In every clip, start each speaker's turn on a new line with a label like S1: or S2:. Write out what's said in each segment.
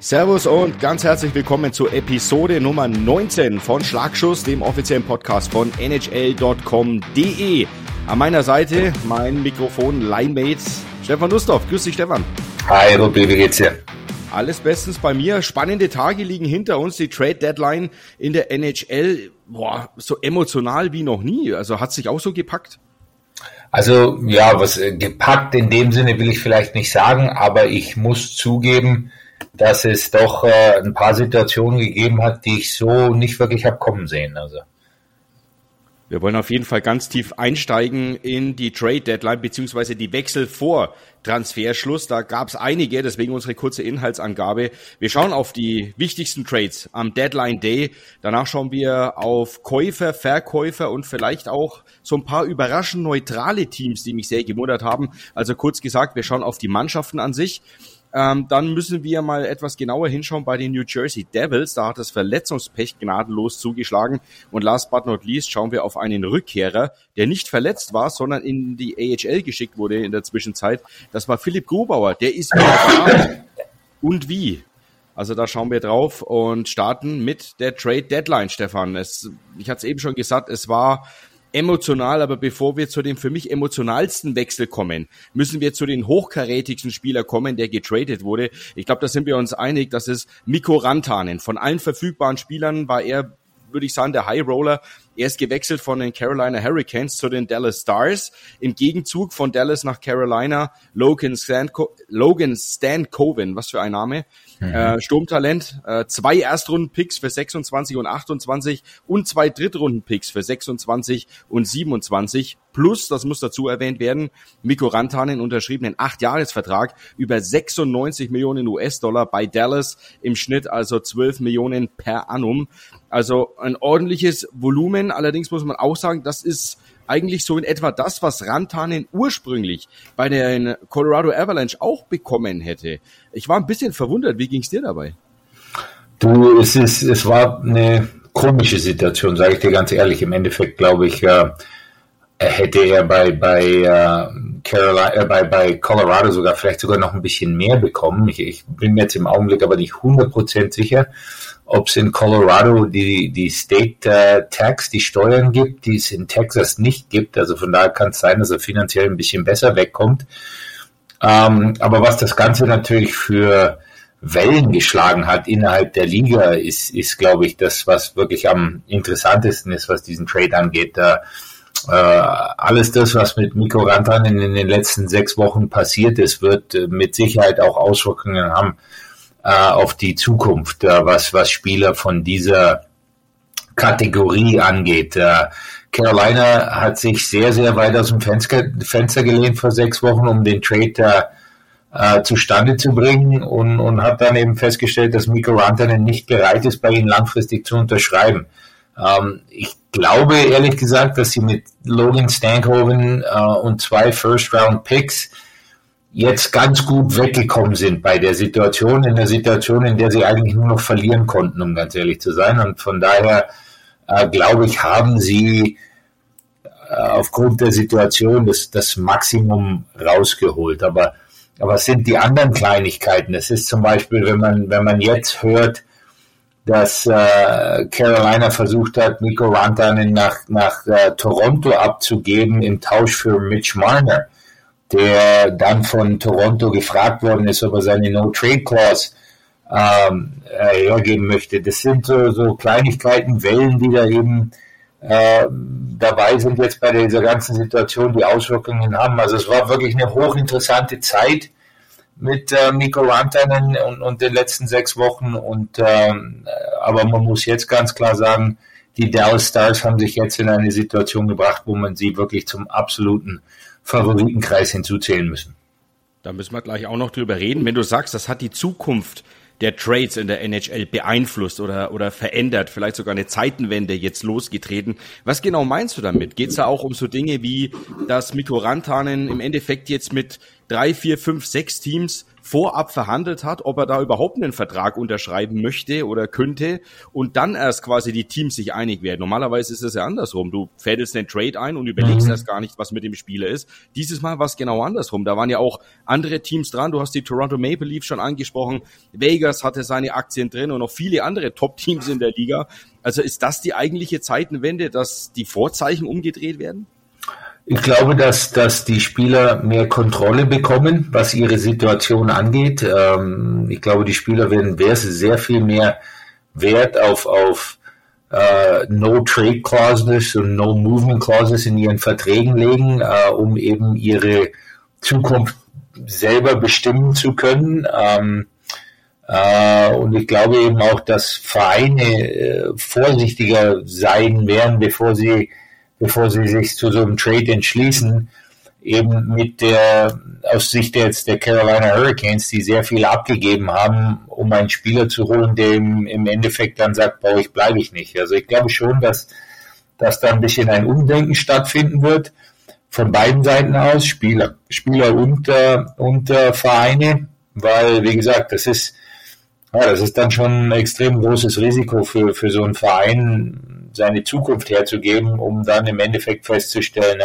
S1: Servus und ganz herzlich willkommen zur Episode Nummer 19 von Schlagschuss, dem offiziellen Podcast von NHL.com.de. An meiner Seite mein Mikrofon-Line-Mate Stefan Lusthoff. Grüß dich, Stefan.
S2: Hi, Robby, wie geht's dir?
S1: Alles bestens bei mir. Spannende Tage liegen hinter uns. Die Trade-Deadline in der NHL, so emotional wie noch nie. Also hat sich auch so gepackt?
S2: Also ja, was gepackt in dem Sinne will ich vielleicht nicht sagen, aber ich muss zugeben, dass es doch ein paar Situationen gegeben hat, die ich so nicht wirklich habe kommen sehen. Also
S1: wir wollen auf jeden Fall ganz tief einsteigen in die Trade-Deadline beziehungsweise die Wechsel vor Transferschluss. Da gab es einige, deswegen unsere kurze Inhaltsangabe. Wir schauen auf die wichtigsten Trades am Deadline Day. Danach schauen wir auf Käufer, Verkäufer und vielleicht auch so ein paar überraschend neutrale Teams, die mich sehr gewundert haben. Also kurz gesagt, wir schauen auf die Mannschaften an sich. Dann müssen wir mal etwas genauer hinschauen bei den New Jersey Devils. Da hat das Verletzungspech gnadenlos zugeschlagen. Und last but not least schauen wir auf einen Rückkehrer, der nicht verletzt war, sondern in die AHL geschickt wurde in der Zwischenzeit. Das war Philipp Grubauer. Der ist wieder da. Und wie? Also da schauen wir drauf und starten mit der Trade Deadline, Stefan. Ich hatte es eben schon gesagt, es war emotional, aber bevor wir zu dem für mich emotionalsten Wechsel kommen, müssen wir zu den hochkarätigsten Spielern kommen, der getradet wurde. Ich glaube, da sind wir uns einig, das ist Mikko Rantanen. Von allen verfügbaren Spielern war er, würde ich sagen, der High Roller. Er ist gewechselt von den Carolina Hurricanes zu den Dallas Stars. Im Gegenzug von Dallas nach Carolina Logan Stankoven, was für ein Name. Sturmtalent, 2 Erstrunden-Picks für 26 und 28 und 2 Drittrunden-Picks für 26 und 27. Plus, das muss dazu erwähnt werden, Mikko Rantanen unterschrieben einen 8-Jahres-Vertrag über 96 Millionen US-Dollar bei Dallas, im Schnitt also 12 Millionen per annum. Also ein ordentliches Volumen. Allerdings muss man auch sagen, das ist eigentlich so in etwa das, was Rantanen ursprünglich bei den Colorado Avalanche auch bekommen hätte. Ich war ein bisschen verwundert. Wie ging es dir dabei?
S2: Du, es war eine komische Situation, sage ich dir ganz ehrlich. Im Endeffekt glaube ich, hätte er bei Colorado vielleicht sogar noch ein bisschen mehr bekommen. Ich bin mir jetzt im Augenblick aber nicht 100% sicher, ob es in Colorado die State Tax, die Steuern gibt, die es in Texas nicht gibt. Also von daher kann es sein, dass er finanziell ein bisschen besser wegkommt. Aber was das Ganze natürlich für Wellen geschlagen hat innerhalb der Liga, ist glaube ich, das, was wirklich am interessantesten ist, was diesen Trade angeht. Alles das, was mit Mikko Rantanen in den letzten 6 Wochen passiert ist, wird mit Sicherheit auch Auswirkungen haben auf die Zukunft, was Spieler von dieser Kategorie angeht. Carolina hat sich sehr, sehr weit aus dem Fenster gelehnt vor 6 Wochen, um den Trade zustande zu bringen und hat dann eben festgestellt, dass Mikko Rantanen nicht bereit ist, bei ihnen langfristig zu unterschreiben. Ich glaube ehrlich gesagt, dass sie mit Logan Stankoven und 2 First-Round-Picks jetzt ganz gut weggekommen sind bei der Situation, in der Situation, in der sie eigentlich nur noch verlieren konnten, um ganz ehrlich zu sein. Und von daher, glaube ich, haben sie aufgrund der Situation das Maximum rausgeholt. Aber was sind die anderen Kleinigkeiten? Es ist zum Beispiel, wenn man jetzt hört, dass Carolina versucht hat, Mikko Rantanen nach Toronto abzugeben im Tausch für Mitch Marner, der dann von Toronto gefragt worden ist, ob er seine No-Trade-Clause hergeben möchte. Das sind so Kleinigkeiten, Wellen, die da eben dabei sind jetzt bei dieser ganzen Situation, die Auswirkungen haben. Also es war wirklich eine hochinteressante Zeit mit Mikko Rantanen und den letzten 6 Wochen. Aber man muss jetzt ganz klar sagen, die Dallas Stars haben sich jetzt in eine Situation gebracht, wo man sie wirklich zum absoluten Favoritenkreis hinzuzählen müssen.
S1: Da müssen wir gleich auch noch drüber reden. Wenn du sagst, das hat die Zukunft der Trades in der NHL beeinflusst oder verändert, vielleicht sogar eine Zeitenwende jetzt losgetreten. Was genau meinst du damit? Geht es da auch um so Dinge wie, dass Mikko Rantanen im Endeffekt jetzt mit 3, 4, 5, 6 Teams vorab verhandelt hat, ob er da überhaupt einen Vertrag unterschreiben möchte oder könnte und dann erst quasi die Teams sich einig werden. Normalerweise ist es ja andersrum. Du fädelst einen Trade ein und überlegst erst gar nicht, was mit dem Spieler ist. Dieses Mal war es genau andersrum. Da waren ja auch andere Teams dran. Du hast die Toronto Maple Leafs schon angesprochen. Vegas hatte seine Aktien drin und noch viele andere Top-Teams in der Liga. Also ist das die eigentliche Zeitenwende, dass die Vorzeichen umgedreht werden?
S2: Ich glaube, dass die Spieler mehr Kontrolle bekommen, was ihre Situation angeht. Ich glaube, die Spieler werden sehr viel mehr Wert auf No-Trade Clauses und No-Movement Clauses in ihren Verträgen legen, um eben ihre Zukunft selber bestimmen zu können. Und ich glaube eben auch, dass Vereine vorsichtiger sein werden, bevor sie sich zu so einem Trade entschließen, eben aus Sicht jetzt der Carolina Hurricanes, die sehr viel abgegeben haben, um einen Spieler zu holen, der im Endeffekt dann sagt, ich bleibe nicht. Also ich glaube schon, dass da ein bisschen ein Umdenken stattfinden wird, von beiden Seiten aus, Spieler und Vereine, weil, wie gesagt, das ist dann schon ein extrem großes Risiko für so einen Verein, seine Zukunft herzugeben, um dann im Endeffekt festzustellen,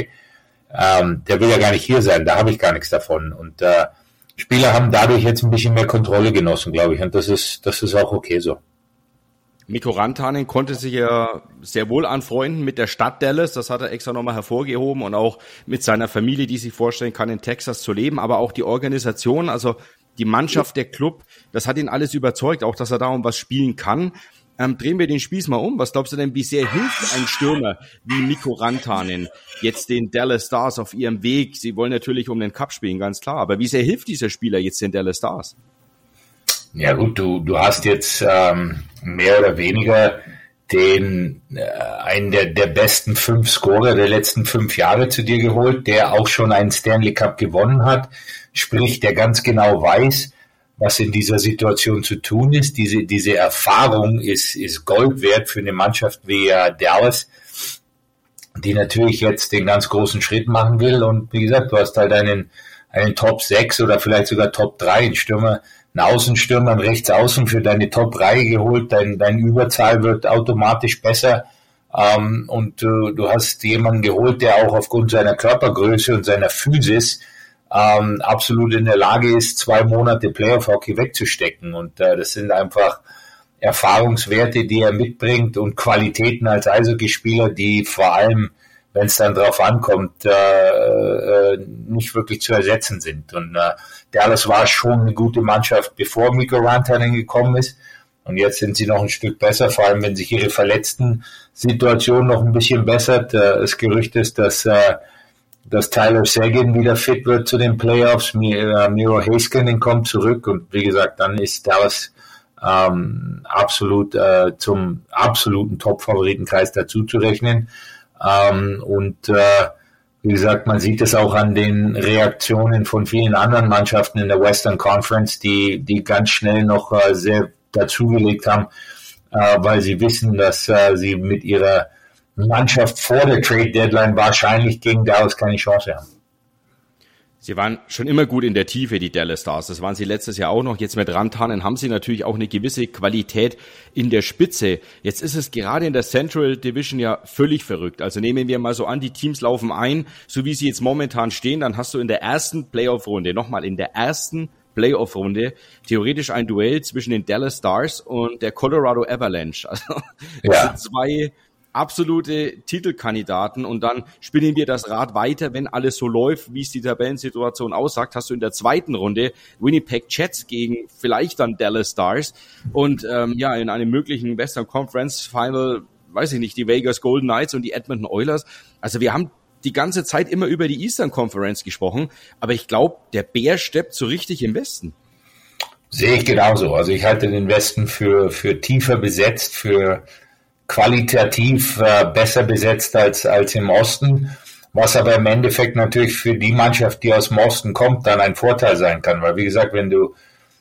S2: der will ja gar nicht hier sein, da habe ich gar nichts davon. Und Spieler haben dadurch jetzt ein bisschen mehr Kontrolle genossen, glaube ich, und das ist auch okay so.
S1: Mikko Rantanen konnte sich ja sehr wohl anfreunden mit der Stadt Dallas, das hat er extra nochmal hervorgehoben, und auch mit seiner Familie, die sich vorstellen kann, in Texas zu leben, aber auch die Organisation, also die Mannschaft, der Club, das hat ihn alles überzeugt, auch dass er da um was spielen kann. Drehen wir den Spieß mal um. Was glaubst du denn, wie sehr hilft ein Stürmer wie Mikko Rantanen jetzt den Dallas Stars auf ihrem Weg? Sie wollen natürlich um den Cup spielen, ganz klar. Aber wie sehr hilft dieser Spieler jetzt den Dallas Stars?
S2: Ja gut, du hast jetzt mehr oder weniger einen der besten 5 Scorer der letzten 5 Jahre zu dir geholt, der auch schon einen Stanley Cup gewonnen hat. Sprich, der ganz genau weiß, was in dieser Situation zu tun ist. Diese Erfahrung ist Gold wert für eine Mannschaft wie Dallas, die natürlich jetzt den ganz großen Schritt machen will. Und wie gesagt, du hast halt einen Top 6 oder vielleicht sogar Top 3, einen Außenstürmer, einen Rechtsaußen für deine Top 3 geholt. Dein Überzahl wird automatisch besser. Und du hast jemanden geholt, der auch aufgrund seiner Körpergröße und seiner Physis absolut in der Lage ist, 2 Monate Playoff-Hockey wegzustecken. Und das sind einfach Erfahrungswerte, die er mitbringt und Qualitäten als Eishockeyspieler, die vor allem, wenn es dann drauf ankommt, nicht wirklich zu ersetzen sind. Und Dallas war schon eine gute Mannschaft, bevor Mikko Rantanen gekommen ist. Und jetzt sind sie noch ein Stück besser, vor allem wenn sich ihre Verletzten-Situation noch ein bisschen bessert. Das Gerücht ist, dass Tyler Seguin wieder fit wird zu den Playoffs. Miro Heiskanen kommt zurück und wie gesagt, dann ist Dallas absolut zum absoluten Top-Favoritenkreis dazu zu rechnen. Wie gesagt, man sieht es auch an den Reaktionen von vielen anderen Mannschaften in der Western Conference, die ganz schnell noch sehr dazugelegt haben, weil sie wissen, dass sie mit ihrer Mannschaft vor der Trade Deadline wahrscheinlich gegen Dallas keine Chance haben.
S1: Sie waren schon immer gut in der Tiefe, die Dallas Stars. Das waren sie letztes Jahr auch noch. Jetzt mit Rantanen haben sie natürlich auch eine gewisse Qualität in der Spitze. Jetzt ist es gerade in der Central Division ja völlig verrückt. Also nehmen wir mal so an, die Teams laufen ein, so wie sie jetzt momentan stehen. Dann hast du in der ersten Playoff-Runde, theoretisch ein Duell zwischen den Dallas Stars und der Colorado Avalanche. Also das sind 2 absolute Titelkandidaten, und dann spielen wir das Rad weiter, wenn alles so läuft, wie es die Tabellensituation aussagt, hast du in der zweiten Runde Winnipeg Jets gegen vielleicht dann Dallas Stars und in einem möglichen Western Conference Final, weiß ich nicht, die Vegas Golden Knights und die Edmonton Oilers. Also wir haben die ganze Zeit immer über die Eastern Conference gesprochen, aber ich glaube, der Bär steppt so richtig im Westen.
S2: Sehe ich genauso. Also ich halte den Westen für tiefer besetzt, für qualitativ besser besetzt als im Osten, was aber im Endeffekt natürlich für die Mannschaft, die aus dem Osten kommt, dann ein Vorteil sein kann, weil wie gesagt, wenn du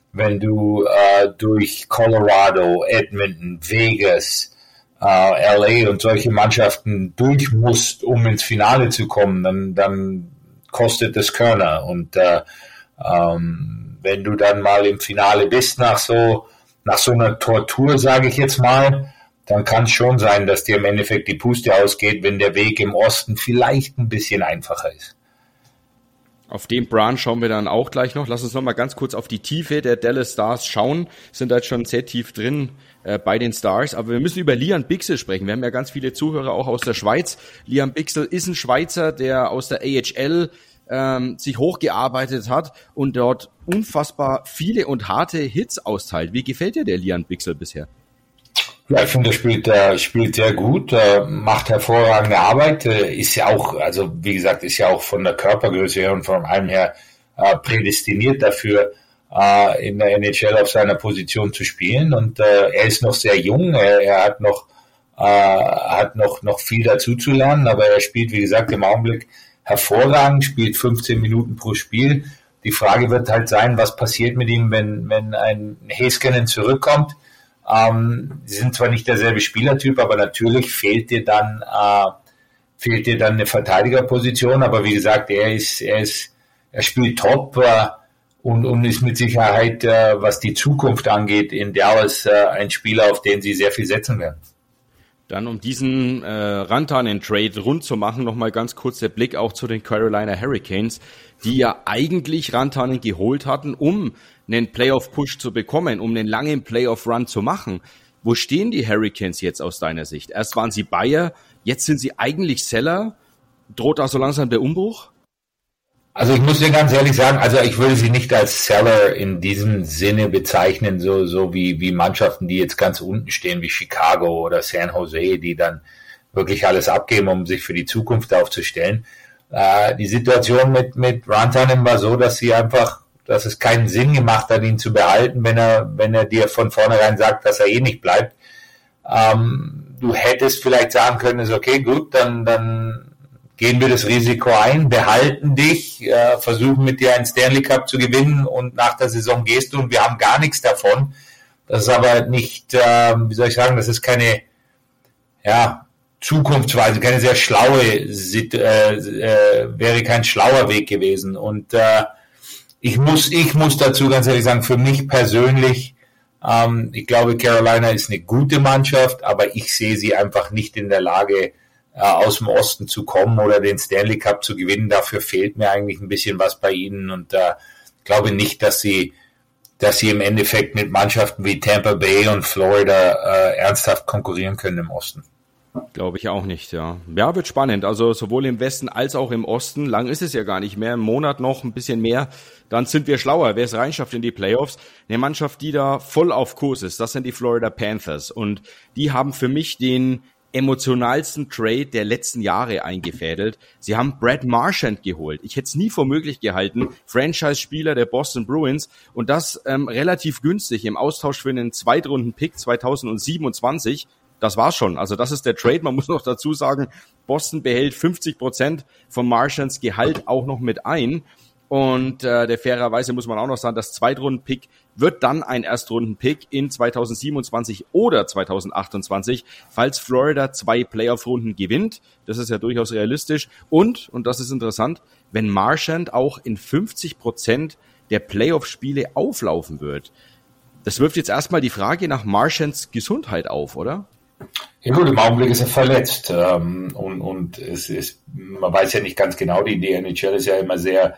S2: durch Colorado, Edmonton, Vegas, LA und solche Mannschaften durch musst, um ins Finale zu kommen, dann kostet es Körner. Und wenn du dann mal im Finale bist nach so einer Tortur, sage ich jetzt mal, dann kann es schon sein, dass dir im Endeffekt die Puste ausgeht, wenn der Weg im Osten vielleicht ein bisschen einfacher ist.
S1: Auf den Branch schauen wir dann auch gleich noch. Lass uns noch mal ganz kurz auf die Tiefe der Dallas Stars schauen. Sind da jetzt schon sehr tief drin bei den Stars. Aber wir müssen über Liam Bichsel sprechen. Wir haben ja ganz viele Zuhörer auch aus der Schweiz. Liam Bichsel ist ein Schweizer, der aus der AHL sich hochgearbeitet hat und dort unfassbar viele und harte Hits austeilt. Wie gefällt dir der Liam Bichsel bisher?
S2: Ja, ich finde, er spielt sehr gut, macht hervorragende Arbeit, ist ja auch, also wie gesagt, ist ja auch von der Körpergröße her und von allem her prädestiniert dafür, in der NHL auf seiner Position zu spielen. Und er ist noch sehr jung, er hat noch viel dazu zu lernen, aber er spielt, wie gesagt, im Augenblick hervorragend, spielt 15 Minuten pro Spiel. Die Frage wird halt sein, was passiert mit ihm, wenn ein Heiskanen zurückkommt. Sie sind zwar nicht derselbe Spielertyp, aber natürlich fehlt dir dann eine Verteidigerposition. Aber wie gesagt, er spielt top und ist mit Sicherheit, was die Zukunft angeht, in Dallas ein Spieler, auf den sie sehr viel setzen werden.
S1: Dann, um diesen Rantanen-Trade rund zu machen, nochmal ganz kurz der Blick auch zu den Carolina Hurricanes, die ja eigentlich Rantanen geholt hatten, um einen Playoff-Push zu bekommen, um einen langen Playoff-Run zu machen. Wo stehen die Hurricanes jetzt aus deiner Sicht? Erst waren sie Buyer, jetzt sind sie eigentlich Seller. Droht da so langsam der Umbruch?
S2: Also ich muss dir ganz ehrlich sagen, also ich würde sie nicht als Seller in diesem Sinne bezeichnen, so wie Mannschaften, die jetzt ganz unten stehen, wie Chicago oder San Jose, die dann wirklich alles abgeben, um sich für die Zukunft aufzustellen. Die Situation mit Rantanen war so, dass es keinen Sinn gemacht hat, ihn zu behalten, wenn er dir von vornherein sagt, dass er eh nicht bleibt. Du hättest vielleicht sagen können, ist okay, gut, dann gehen wir das Risiko ein, behalten dich, versuchen mit dir einen Stanley Cup zu gewinnen und nach der Saison gehst du und wir haben gar nichts davon. Das ist aber nicht, wie soll ich sagen, das ist keine, Zukunftsweise, keine sehr schlaue, wäre kein schlauer Weg gewesen. Und ich muss dazu ganz ehrlich sagen, für mich persönlich, ich glaube, Carolina ist eine gute Mannschaft, aber ich sehe sie einfach nicht in der Lage, aus dem Osten zu kommen oder den Stanley Cup zu gewinnen. Dafür fehlt mir eigentlich ein bisschen was bei ihnen und glaube nicht, dass sie im Endeffekt mit Mannschaften wie Tampa Bay und Florida ernsthaft konkurrieren können im Osten.
S1: Glaube ich auch nicht, ja. Ja, wird spannend. Also sowohl im Westen als auch im Osten. Lang ist es ja gar nicht mehr. Im Monat noch ein bisschen mehr. Dann sind wir schlauer. Wer es reinschafft in die Playoffs? Eine Mannschaft, die da voll auf Kurs ist. Das sind die Florida Panthers. Und die haben für mich den emotionalsten Trade der letzten Jahre eingefädelt. Sie haben Brad Marchand geholt. Ich hätte es nie für möglich gehalten. Franchise-Spieler der Boston Bruins. Und das relativ günstig im Austausch für einen Zweitrunden-Pick 2027. Das war's schon. Also das ist der Trade. Man muss noch dazu sagen, Boston behält 50% von Marchands Gehalt auch noch mit ein. Und der fairerweise muss man auch noch sagen, das Zweitrunden-Pick wird dann ein Erstrunden-Pick in 2027 oder 2028, falls Florida 2 Playoff-Runden gewinnt. Das ist ja durchaus realistisch. Und das ist interessant, wenn Marchand auch in 50% der Playoff-Spiele auflaufen wird. Das wirft jetzt erstmal die Frage nach Marchands Gesundheit auf, oder?
S2: Ja gut, im Augenblick ist er verletzt und es ist, man weiß ja nicht ganz genau, die NHL ist ja immer sehr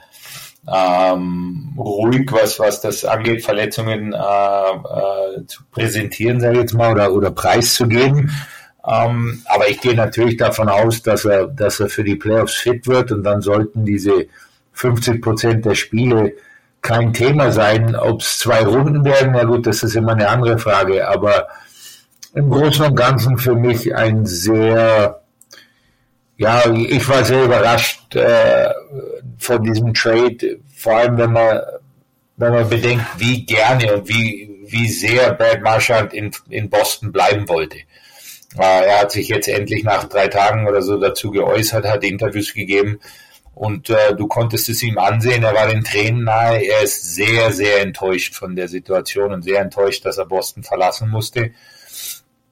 S2: ruhig, was das angeht, Verletzungen zu präsentieren, sage ich jetzt mal, oder preiszugeben. Aber ich gehe natürlich davon aus, dass er für die Playoffs fit wird und dann sollten diese 50% der Spiele kein Thema sein. Ob es 2 Runden werden, na gut, das ist immer eine andere Frage, aber im Großen und Ganzen für mich ein sehr, ich war sehr überrascht von diesem Trade, vor allem wenn man bedenkt, wie gerne und wie sehr Brad Marchand in Boston bleiben wollte. Er hat sich jetzt endlich nach 3 Tagen oder so dazu geäußert, hat Interviews gegeben und du konntest es ihm ansehen, er war den Tränen nahe, er ist sehr, sehr enttäuscht von der Situation und sehr enttäuscht, dass er Boston verlassen musste.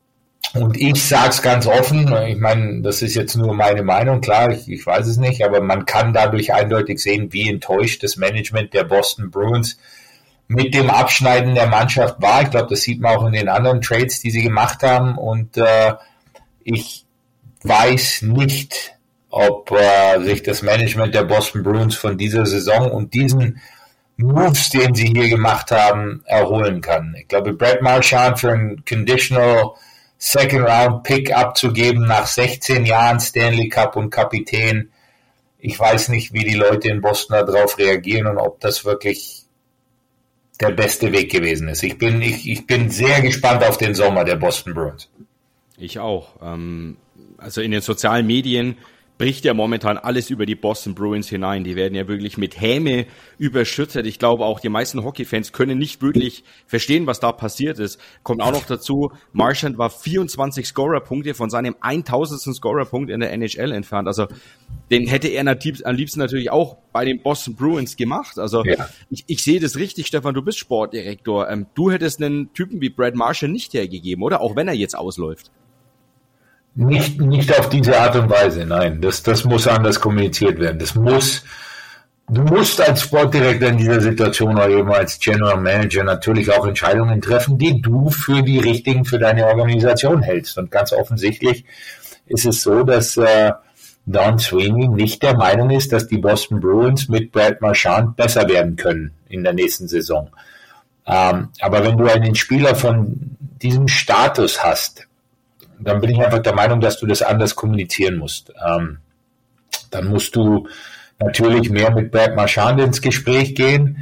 S2: Und ich sage es ganz offen, ich meine, das ist jetzt nur meine Meinung, klar, ich weiß es nicht, aber man kann dadurch eindeutig sehen, wie enttäuscht das Management der Boston Bruins mit dem Abschneiden der Mannschaft war. Ich glaube, das sieht man auch in den anderen Trades, die sie gemacht haben. Und ich weiß nicht, ob sich das Management der Boston Bruins von dieser Saison und diesen Moves, den sie hier gemacht haben, erholen kann. Ich glaube, Brad Marchand für einen Conditional Second-Round-Pick abzugeben nach 16 Jahren Stanley Cup und Kapitän. Ich weiß nicht, wie die Leute in Boston darauf reagieren und ob das wirklich der beste Weg gewesen ist. Ich bin sehr gespannt auf den Sommer der Boston Bruins.
S1: Ich auch. Also in den sozialen Medien bricht ja momentan alles über die Boston Bruins hinein. Die werden ja wirklich mit Häme überschüttet. Ich glaube auch, die meisten Hockeyfans können nicht wirklich verstehen, was da passiert ist. Kommt auch noch dazu, Marchand war 24 Scorerpunkte von seinem 1000. Scorerpunkt in der NHL entfernt. Also den hätte er am liebsten natürlich auch bei den Boston Bruins gemacht. Also ja. Ich sehe das richtig, Stefan, du bist Sportdirektor. Du hättest einen Typen wie Brad Marchand nicht hergegeben, oder? Auch wenn er jetzt ausläuft.
S2: Nicht auf diese Art und Weise, nein. Das muss anders kommuniziert werden. Du musst als Sportdirektor in dieser Situation oder eben als General Manager natürlich auch Entscheidungen treffen, die du für die richtigen für deine Organisation hältst. Und ganz offensichtlich ist es so, dass Don Sweeney nicht der Meinung ist, dass die Boston Bruins mit Brad Marchand besser werden können in der nächsten Saison. Aber wenn du einen Spieler von diesem Status hast, dann bin ich einfach der Meinung, dass du das anders kommunizieren musst. Dann musst du natürlich mehr mit Brad Marchand ins Gespräch gehen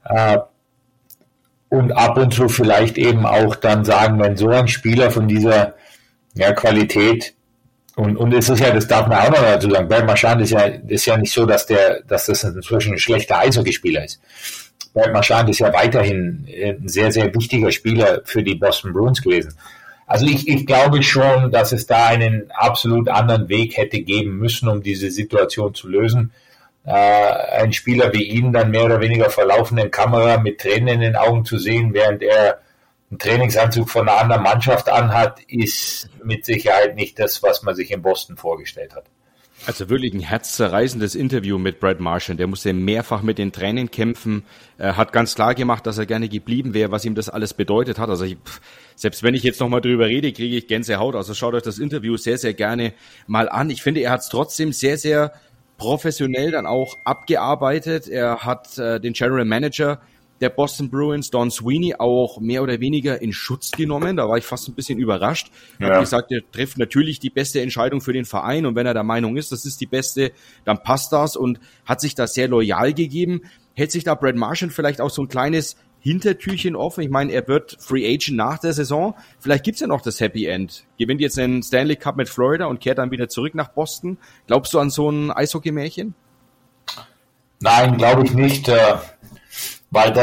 S2: und ab und zu vielleicht eben auch dann sagen, wenn so ein Spieler von dieser Qualität und es ist ja, das darf man auch noch dazu sagen, Brad Marchand ist ja nicht so, dass das inzwischen ein schlechter Eishockeyspieler ist. Brad Marchand ist ja weiterhin ein sehr, sehr wichtiger Spieler für die Boston Bruins gewesen. Also ich glaube schon, dass es da einen absolut anderen Weg hätte geben müssen, um diese Situation zu lösen. Ein Spieler wie ihn dann mehr oder weniger vor laufenden Kamera mit Tränen in den Augen zu sehen, während er einen Trainingsanzug von einer anderen Mannschaft anhat, ist mit Sicherheit nicht das, was man sich in Boston vorgestellt hat.
S1: Also wirklich ein herzzerreißendes Interview mit Brad Marchand. Der musste mehrfach mit den Tränen kämpfen. Er hat ganz klar gemacht, dass er gerne geblieben wäre, was ihm das alles bedeutet hat. Also selbst wenn ich jetzt nochmal drüber rede, kriege ich Gänsehaut. Also schaut euch das Interview sehr, sehr gerne mal an. Ich finde, er hat es trotzdem sehr, sehr professionell dann auch abgearbeitet. Er hat den General Manager der Boston Bruins, Don Sweeney, auch mehr oder weniger in Schutz genommen. Da war ich fast ein bisschen überrascht. Er hat gesagt, er trifft natürlich die beste Entscheidung für den Verein und wenn er der Meinung ist, das ist die beste, dann passt das und hat sich da sehr loyal gegeben. Hält sich da Brad Marchand vielleicht auch so ein kleines Hintertürchen offen? Ich meine, er wird Free Agent nach der Saison. Vielleicht gibt's ja noch das Happy End. Gewinnt jetzt den Stanley Cup mit Florida und kehrt dann wieder zurück nach Boston. Glaubst du an so ein Eishockey-Märchen?
S2: Nein, glaube ich nicht. Weil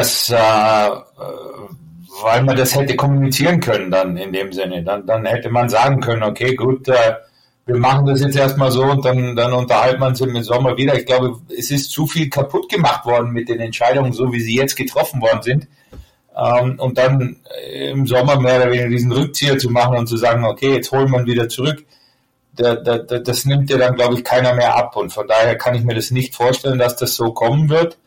S2: man das hätte kommunizieren können dann in dem Sinne. Dann hätte man sagen können, okay, gut, wir machen das jetzt erstmal so und dann unterhalten wir uns im Sommer wieder. Ich glaube, es ist zu viel kaputt gemacht worden mit den Entscheidungen, so wie sie jetzt getroffen worden sind. Und dann im Sommer mehr oder weniger diesen Rückzieher zu machen und zu sagen, okay, jetzt holen wir ihn wieder zurück. Das nimmt dir dann, glaube ich, keiner mehr ab. Und von daher kann ich mir das nicht vorstellen, dass das so kommen wird.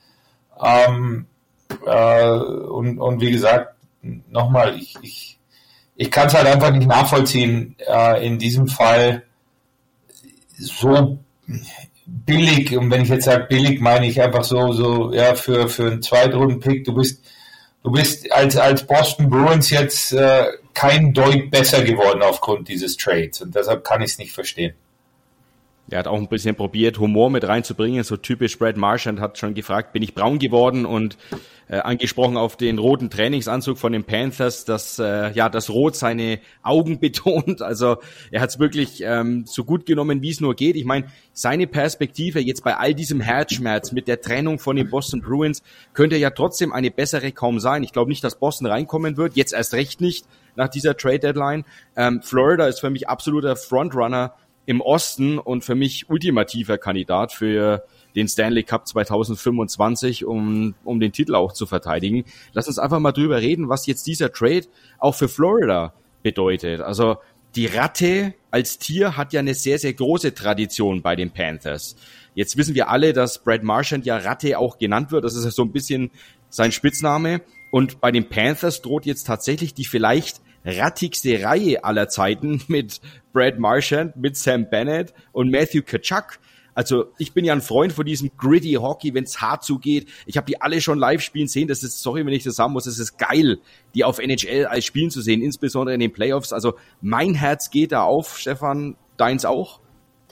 S2: Und wie gesagt, nochmal, ich kann es halt einfach nicht nachvollziehen, in diesem Fall so billig, und wenn ich jetzt sage billig, meine ich einfach so für einen Zweitrunden-Pick, du bist als Boston Bruins jetzt kein Deut besser geworden aufgrund dieses Trades und deshalb kann ich es nicht verstehen.
S1: Er hat auch ein bisschen probiert, Humor mit reinzubringen, so typisch Brad Marchand, hat schon gefragt, bin ich braun geworden und angesprochen auf den roten Trainingsanzug von den Panthers, dass das Rot seine Augen betont. Also er hat es wirklich so gut genommen, wie es nur geht. Ich meine, seine Perspektive jetzt bei all diesem Herzschmerz mit der Trennung von den Boston Bruins könnte ja trotzdem eine bessere kaum sein. Ich glaube nicht, dass Boston reinkommen wird, jetzt erst recht nicht nach dieser Trade-Deadline. Florida ist für mich absoluter Frontrunner im Osten und für mich ultimativer Kandidat für den Stanley Cup 2025, um den Titel auch zu verteidigen. Lass uns einfach mal drüber reden, was jetzt dieser Trade auch für Florida bedeutet. Also die Ratte als Tier hat ja eine sehr, sehr große Tradition bei den Panthers. Jetzt wissen wir alle, dass Brad Marchand ja Ratte auch genannt wird. Das ist ja so ein bisschen sein Spitzname. Und bei den Panthers droht jetzt tatsächlich die vielleicht rattigste Reihe aller Zeiten mit Brad Marchand, mit Sam Bennett und Matthew Tkachuk. Also ich bin ja ein Freund von diesem gritty Hockey, wenn es hart zugeht. Ich habe die alle schon live spielen sehen. Das ist, sorry, wenn ich das sagen muss, das ist geil, die auf NHL als spielen zu sehen, insbesondere in den Playoffs. Also mein Herz geht da auf, Stefan, deins auch?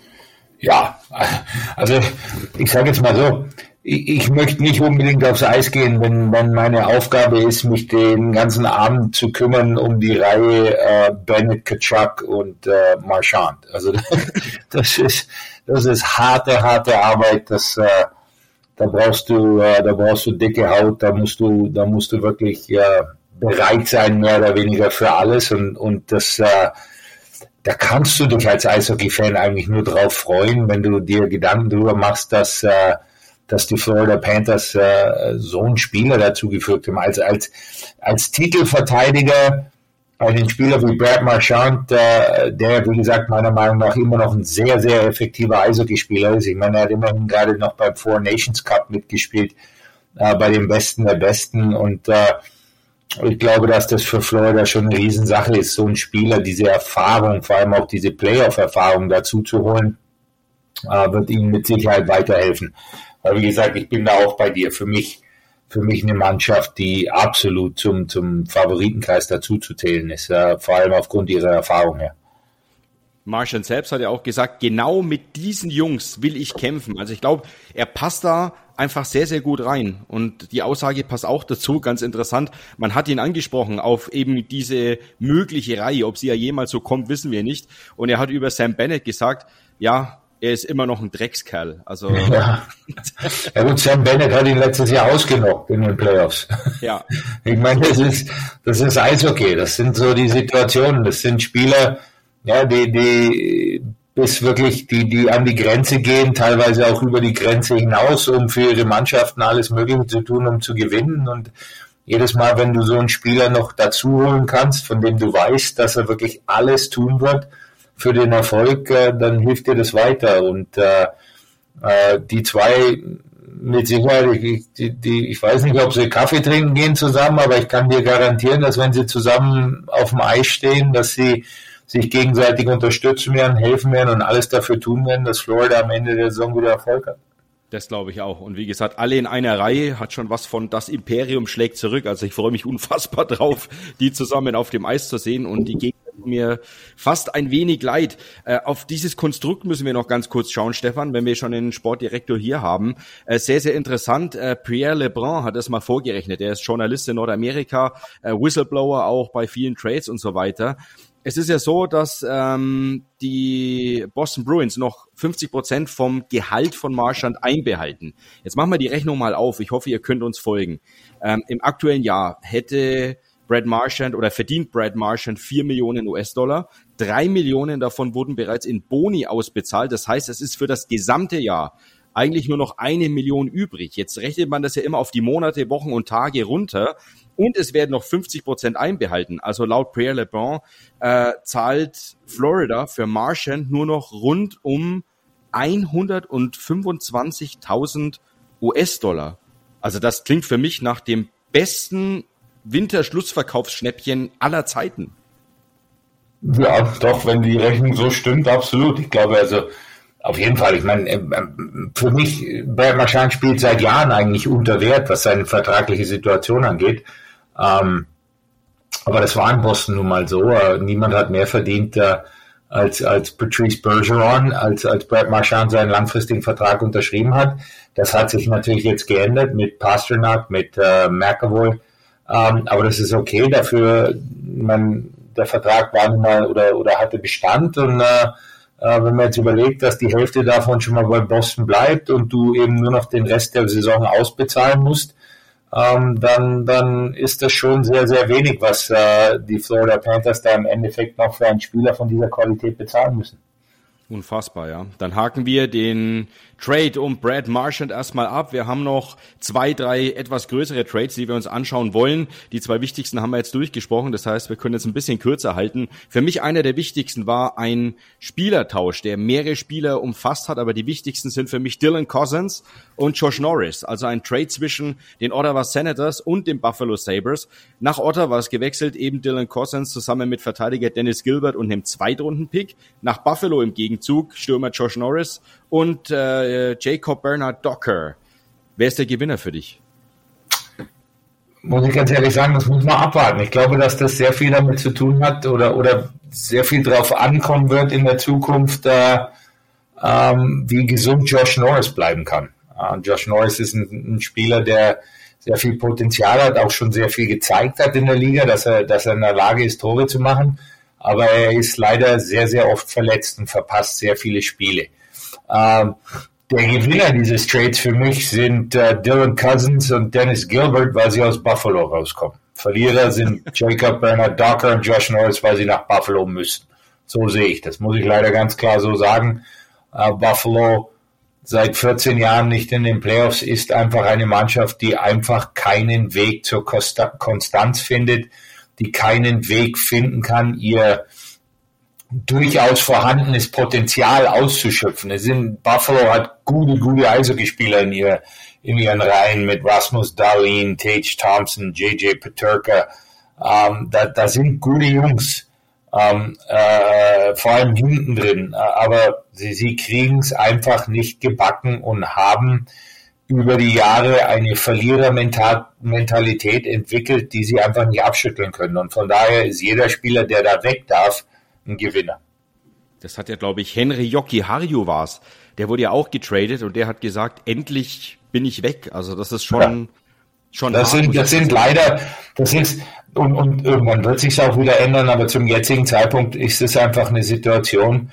S2: Ja, also ich sage jetzt mal so, ich möchte nicht unbedingt aufs Eis gehen, wenn meine Aufgabe ist, mich den ganzen Abend zu kümmern um die Reihe Bennett, Tkachuk und Marchand. Also das ist harte Arbeit. Da brauchst du dicke Haut. Da musst du wirklich bereit sein, mehr oder weniger für alles. Und das da kannst du dich als Eishockey-Fan eigentlich nur drauf freuen, wenn du dir Gedanken darüber machst, dass die Florida Panthers so einen Spieler dazu geführt haben. Als Titelverteidiger einen Spieler wie Brad Marchand, der, wie gesagt, meiner Meinung nach immer noch ein sehr, sehr effektiver Eishockeyspieler ist. Ich meine, er hat immerhin gerade noch beim Four Nations Cup mitgespielt, bei den Besten der Besten. Und ich glaube, dass das für Florida schon eine Riesensache ist, so einen Spieler, diese Erfahrung, vor allem auch diese Playoff-Erfahrung dazu zu holen, wird ihnen mit Sicherheit weiterhelfen. Aber wie gesagt, ich bin da auch bei dir. Für mich eine Mannschaft, die absolut zum Favoritenkreis dazuzuzählen ist, vor allem aufgrund ihrer Erfahrung her.
S1: Marchand selbst hat ja auch gesagt, genau mit diesen Jungs will ich kämpfen. Also ich glaube, er passt da einfach sehr, sehr gut rein. Und die Aussage passt auch dazu, ganz interessant. Man hat ihn angesprochen auf eben diese mögliche Reihe. Ob sie ja jemals so kommt, wissen wir nicht. Und er hat über Sam Bennett gesagt, ja, er ist immer noch ein Dreckskerl. Also
S2: ja gut, Sam Bennett hat ihn letztes Jahr ausgenockt in den Playoffs.
S1: Ja.
S2: Ich meine, das ist Eishockey. Das sind so die Situationen. Das sind Spieler, ja, die bis wirklich, die an die Grenze gehen, teilweise auch über die Grenze hinaus, um für ihre Mannschaften alles Mögliche zu tun, um zu gewinnen. Und jedes Mal, wenn du so einen Spieler noch dazu holen kannst, von dem du weißt, dass er wirklich alles tun wird für den Erfolg, dann hilft dir das weiter. Und die zwei mit Sicherheit, ich weiß nicht, ob sie Kaffee trinken gehen zusammen, aber ich kann dir garantieren, dass wenn sie zusammen auf dem Eis stehen, dass sie sich gegenseitig unterstützen werden, helfen werden und alles dafür tun werden, dass Florida am Ende der Saison wieder Erfolg hat.
S1: Das glaube ich auch. Und wie gesagt, alle in einer Reihe, hat schon was von das Imperium schlägt zurück. Also ich freue mich unfassbar drauf, die zusammen auf dem Eis zu sehen, und die Gegner tun mir fast ein wenig leid. Auf dieses Konstrukt müssen wir noch ganz kurz schauen, Stefan, wenn wir schon den Sportdirektor hier haben. Sehr, sehr interessant. Pierre LeBrun hat das mal vorgerechnet. Er ist Journalist in Nordamerika, Whistleblower auch bei vielen Trades und so weiter. Es ist ja so, dass die Boston Bruins noch 50% vom Gehalt von Marchand einbehalten. Jetzt machen wir die Rechnung mal auf. Ich hoffe, ihr könnt uns folgen. Im aktuellen Jahr hätte Brad Marchand oder verdient Brad Marchand 4 Millionen US-Dollar. 3 Millionen davon wurden bereits in Boni ausbezahlt. Das heißt, es ist für das gesamte Jahr eigentlich nur noch 1 Million übrig. Jetzt rechnet man das ja immer auf die Monate, Wochen und Tage runter. Und es werden noch 50% einbehalten. Also laut Pierre LeBrun zahlt Florida für Marchand nur noch rund um 125.000 US-Dollar. Also das klingt für mich nach dem besten Winterschlussverkaufsschnäppchen aller Zeiten.
S2: Ja, doch, wenn die Rechnung so stimmt, absolut. Ich glaube, also auf jeden Fall. Ich meine, für mich, Brad Marchand spielt seit Jahren eigentlich unter Wert, was seine vertragliche Situation angeht. Aber das war in Boston nun mal so. Niemand hat mehr verdient als Patrice Bergeron, als Brad Marchand seinen langfristigen Vertrag unterschrieben hat. Das hat sich natürlich jetzt geändert mit Pastrnak, mit McAvoy. Aber das ist okay. Dafür, der Vertrag war nun mal oder hatte Bestand. Und wenn man jetzt überlegt, dass die Hälfte davon schon mal bei Boston bleibt und du eben nur noch den Rest der Saison ausbezahlen musst, dann ist das schon sehr, sehr wenig, was die Florida Panthers da im Endeffekt noch für einen Spieler von dieser Qualität bezahlen müssen.
S1: Unfassbar, ja. Dann haken wir den Trade um Brad Marchand erstmal ab. Wir haben noch 2, 3 etwas größere Trades, die wir uns anschauen wollen. Die 2 wichtigsten haben wir jetzt durchgesprochen. Das heißt, wir können jetzt ein bisschen kürzer halten. Für mich einer der wichtigsten war ein Spielertausch, der mehrere Spieler umfasst hat. Aber die wichtigsten sind für mich Dylan Cousins und Josh Norris. Also ein Trade zwischen den Ottawa Senators und den Buffalo Sabres. Nach Ottawa ist gewechselt eben Dylan Cousins zusammen mit Verteidiger Dennis Gilbert und einem Zweitrunden-Pick. Nach Buffalo im Gegenzug Stürmer Josh Norris und Jacob Bernard Docker. Wer ist der Gewinner für dich?
S2: Muss ich ganz ehrlich sagen, das muss man abwarten. Ich glaube, dass das sehr viel damit zu tun hat oder sehr viel drauf ankommen wird in der Zukunft, wie gesund Josh Norris bleiben kann. Josh Norris ist ein Spieler, der sehr viel Potenzial hat, auch schon sehr viel gezeigt hat in der Liga, dass er in der Lage ist, Tore zu machen. Aber er ist leider sehr, sehr oft verletzt und verpasst sehr viele Spiele. Der Gewinner dieses Trades für mich sind Dylan Cousins und Dennis Gilbert, weil sie aus Buffalo rauskommen. Verlierer sind Jacob Bernard Docker und Josh Norris, weil sie nach Buffalo müssen. So sehe ich das, muss ich leider ganz klar so sagen. Buffalo seit 14 Jahren nicht in den Playoffs ist einfach eine Mannschaft, die einfach keinen Weg zur Konstanz findet, die keinen Weg finden kann, ihr durchaus vorhandenes Potenzial auszuschöpfen. Buffalo hat gute Eishockeyspieler in ihren Reihen mit Rasmus Dahlin, Tage Thompson, JJ Peterka. Da sind gute Jungs, vor allem hinten drin. Aber sie kriegen es einfach nicht gebacken und haben über die Jahre eine Verlierermentalität entwickelt, die sie einfach nicht abschütteln können. Und von daher ist jeder Spieler, der da weg darf, ein Gewinner.
S1: Das hat ja, glaube ich, Henri Jokiharju war's. Der wurde ja auch getradet und der hat gesagt, endlich bin ich weg. Also das ist schon
S2: das sind leider, und irgendwann wird sich auch wieder ändern, aber zum jetzigen Zeitpunkt ist es einfach eine Situation,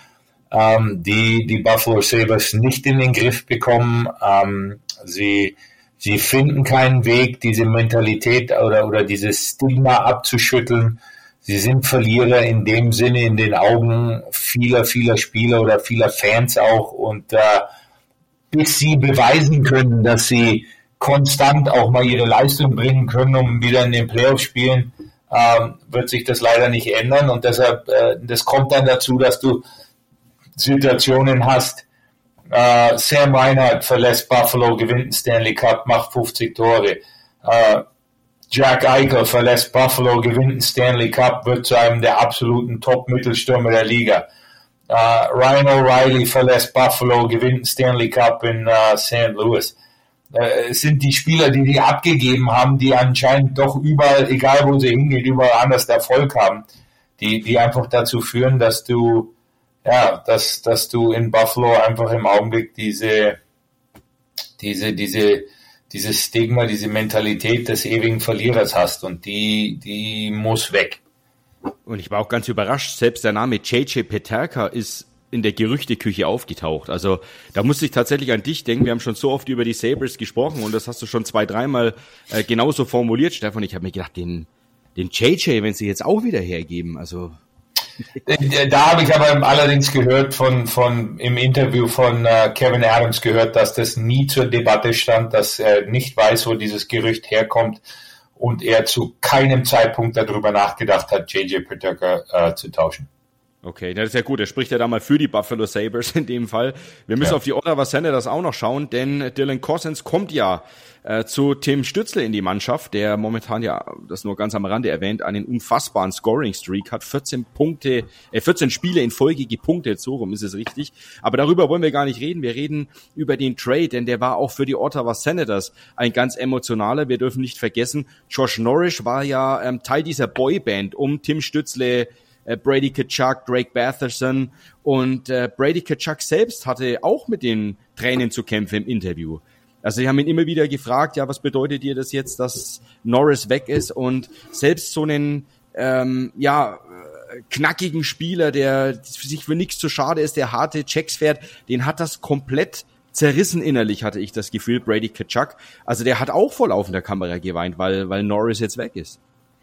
S2: die Buffalo Sabres nicht in den Griff bekommen. Sie finden keinen Weg, diese Mentalität oder dieses Stigma abzuschütteln. Sie sind Verlierer in dem Sinne in den Augen vieler Spieler oder vieler Fans auch. Und bis sie beweisen können, dass sie konstant auch mal ihre Leistung bringen können, um wieder in den Playoffs spielen, wird sich das leider nicht ändern. Und deshalb, das kommt dann dazu, dass du Situationen hast. Sam Reinhart verlässt Buffalo, gewinnt den Stanley Cup, macht 50 Tore. Jack Eichel verlässt Buffalo, gewinnt den Stanley Cup, wird zu einem der absoluten Top-Mittelstürmer der Liga. Ryan O'Reilly verlässt Buffalo, gewinnt den Stanley Cup in St. Louis. Es sind die Spieler, die abgegeben haben, die anscheinend doch überall, egal wo sie hingehen, überall anders Erfolg haben, die einfach dazu führen, dass du in Buffalo einfach im Augenblick dieses Stigma, diese Mentalität des ewigen Verlierers hast und die muss weg.
S1: Und ich war auch ganz überrascht, selbst der Name JJ Peterka ist in der Gerüchteküche aufgetaucht. Also da musste ich tatsächlich an dich denken. Wir haben schon so oft über die Sabres gesprochen und das hast du schon 2-3 Mal genauso formuliert, Stefan. Ich habe mir gedacht, den JJ, wenn sie jetzt auch wieder hergeben, also...
S2: Da habe ich aber allerdings gehört im Interview von Kevin Adams gehört, dass das nie zur Debatte stand, dass er nicht weiß, wo dieses Gerücht herkommt und er zu keinem Zeitpunkt darüber nachgedacht hat, JJ Peterka zu tauschen.
S1: Okay, das ist ja gut. Er spricht ja da mal für die Buffalo Sabres in dem Fall. Wir müssen auf die Ottawa Senators auch noch schauen, denn Dylan Cousins kommt ja zu Tim Stützle in die Mannschaft, der momentan ja, das nur ganz am Rande erwähnt, einen unfassbaren Scoring-Streak hat, 14 Spiele in Folge gepunktet, so rum ist es richtig. Aber darüber wollen wir gar nicht reden. Wir reden über den Trade, denn der war auch für die Ottawa Senators ein ganz emotionaler. Wir dürfen nicht vergessen, Josh Norris war ja Teil dieser Boyband um Tim Stützle, Brady Tkachuk, Drake Batherson und Brady Tkachuk selbst hatte auch mit den Tränen zu kämpfen im Interview. Also sie haben ihn immer wieder gefragt, ja, was bedeutet dir das jetzt, dass Norris weg ist? Und selbst so einen knackigen Spieler, der sich für nichts zu schade ist, der harte Checks fährt, den hat das komplett zerrissen innerlich, hatte ich das Gefühl, Brady Tkachuk. Also der hat auch vor laufender Kamera geweint, weil Norris jetzt weg ist.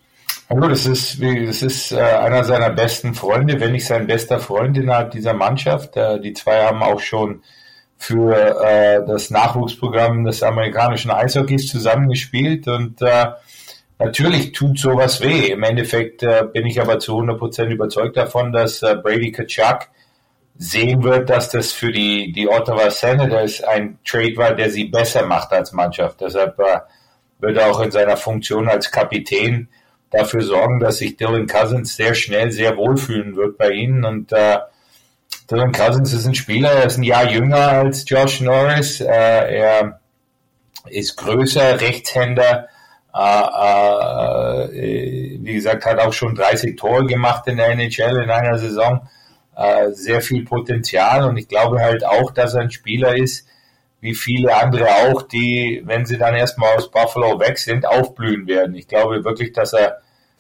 S2: Also das ist einer seiner besten Freunde, wenn nicht sein bester Freund innerhalb dieser Mannschaft. Die zwei haben auch schon für das Nachwuchsprogramm des amerikanischen Eishockeys zusammengespielt und natürlich tut sowas weh. Im Endeffekt bin ich aber zu 100% überzeugt davon, dass Brady Tkachuk sehen wird, dass das für die Ottawa Senators ein Trade war, der sie besser macht als Mannschaft. Deshalb wird er auch in seiner Funktion als Kapitän dafür sorgen, dass sich Dylan Cozens sehr schnell sehr wohlfühlen wird bei ihnen. Und Dylan Cozens ist ein Spieler, er ist ein Jahr jünger als Josh Norris. Er ist größer, Rechtshänder. Wie gesagt, hat auch schon 30 Tore gemacht in der NHL in einer Saison. Sehr viel Potenzial und ich glaube halt auch, dass er ein Spieler ist, wie viele andere auch, die, wenn sie dann erstmal aus Buffalo weg sind, aufblühen werden. Ich glaube wirklich, dass er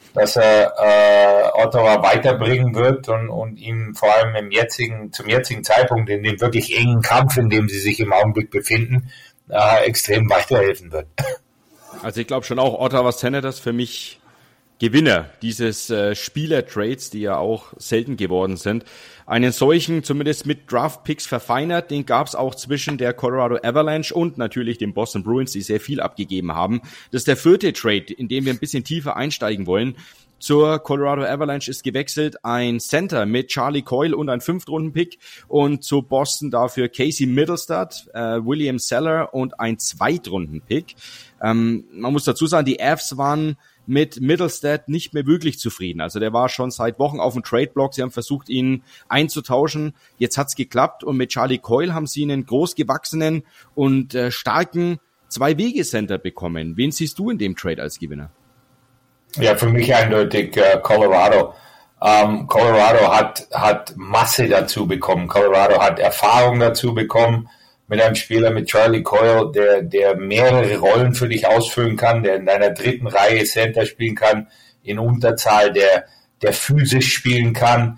S2: Ottawa weiterbringen wird und ihm vor allem zum jetzigen Zeitpunkt, in dem wirklich engen Kampf, in dem sie sich im Augenblick befinden, extrem weiterhelfen wird.
S1: Also ich glaube schon auch, Ottawa Senators für mich Gewinner dieses Spieler-Trades, die ja auch selten geworden sind. Einen solchen, zumindest mit Draft-Picks verfeinert, den gab es auch zwischen der Colorado Avalanche und natürlich den Boston Bruins, die sehr viel abgegeben haben. Das ist der 4. Trade, in dem wir ein bisschen tiefer einsteigen wollen. Zur Colorado Avalanche ist gewechselt ein Center mit Charlie Coyle und ein 5-Runden-Pick und zu Boston dafür Casey Mittelstadt, William Seller und ein 2-Runden-Pick. Man muss dazu sagen, die Avs waren mit Mittelstadt nicht mehr wirklich zufrieden. Also der war schon seit Wochen auf dem Trade-Block. Sie haben versucht, ihn einzutauschen. Jetzt hat's geklappt und mit Charlie Coyle haben sie einen großgewachsenen und starken 2-Wege-Center bekommen. Wen siehst du in dem Trade als Gewinner?
S2: Ja, für mich eindeutig Colorado. Colorado hat Masse dazu bekommen. Colorado hat Erfahrung dazu bekommen mit einem Spieler mit Charlie Coyle, der mehrere Rollen für dich ausfüllen kann, der in deiner dritten Reihe Center spielen kann, in Unterzahl, der physisch spielen kann,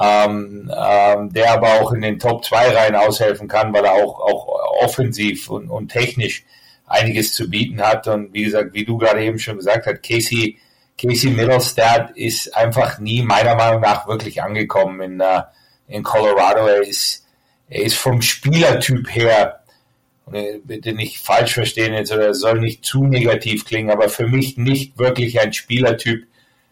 S2: der aber auch in den Top 2 Reihen aushelfen kann, weil er auch offensiv und technisch einiges zu bieten hat. Und wie gesagt, wie du gerade eben schon gesagt hast, Casey Mittelstadt ist einfach nie meiner Meinung nach wirklich angekommen in Colorado. Er ist vom Spielertyp her, bitte nicht falsch verstehen jetzt, oder soll nicht zu negativ klingen, aber für mich nicht wirklich ein Spielertyp,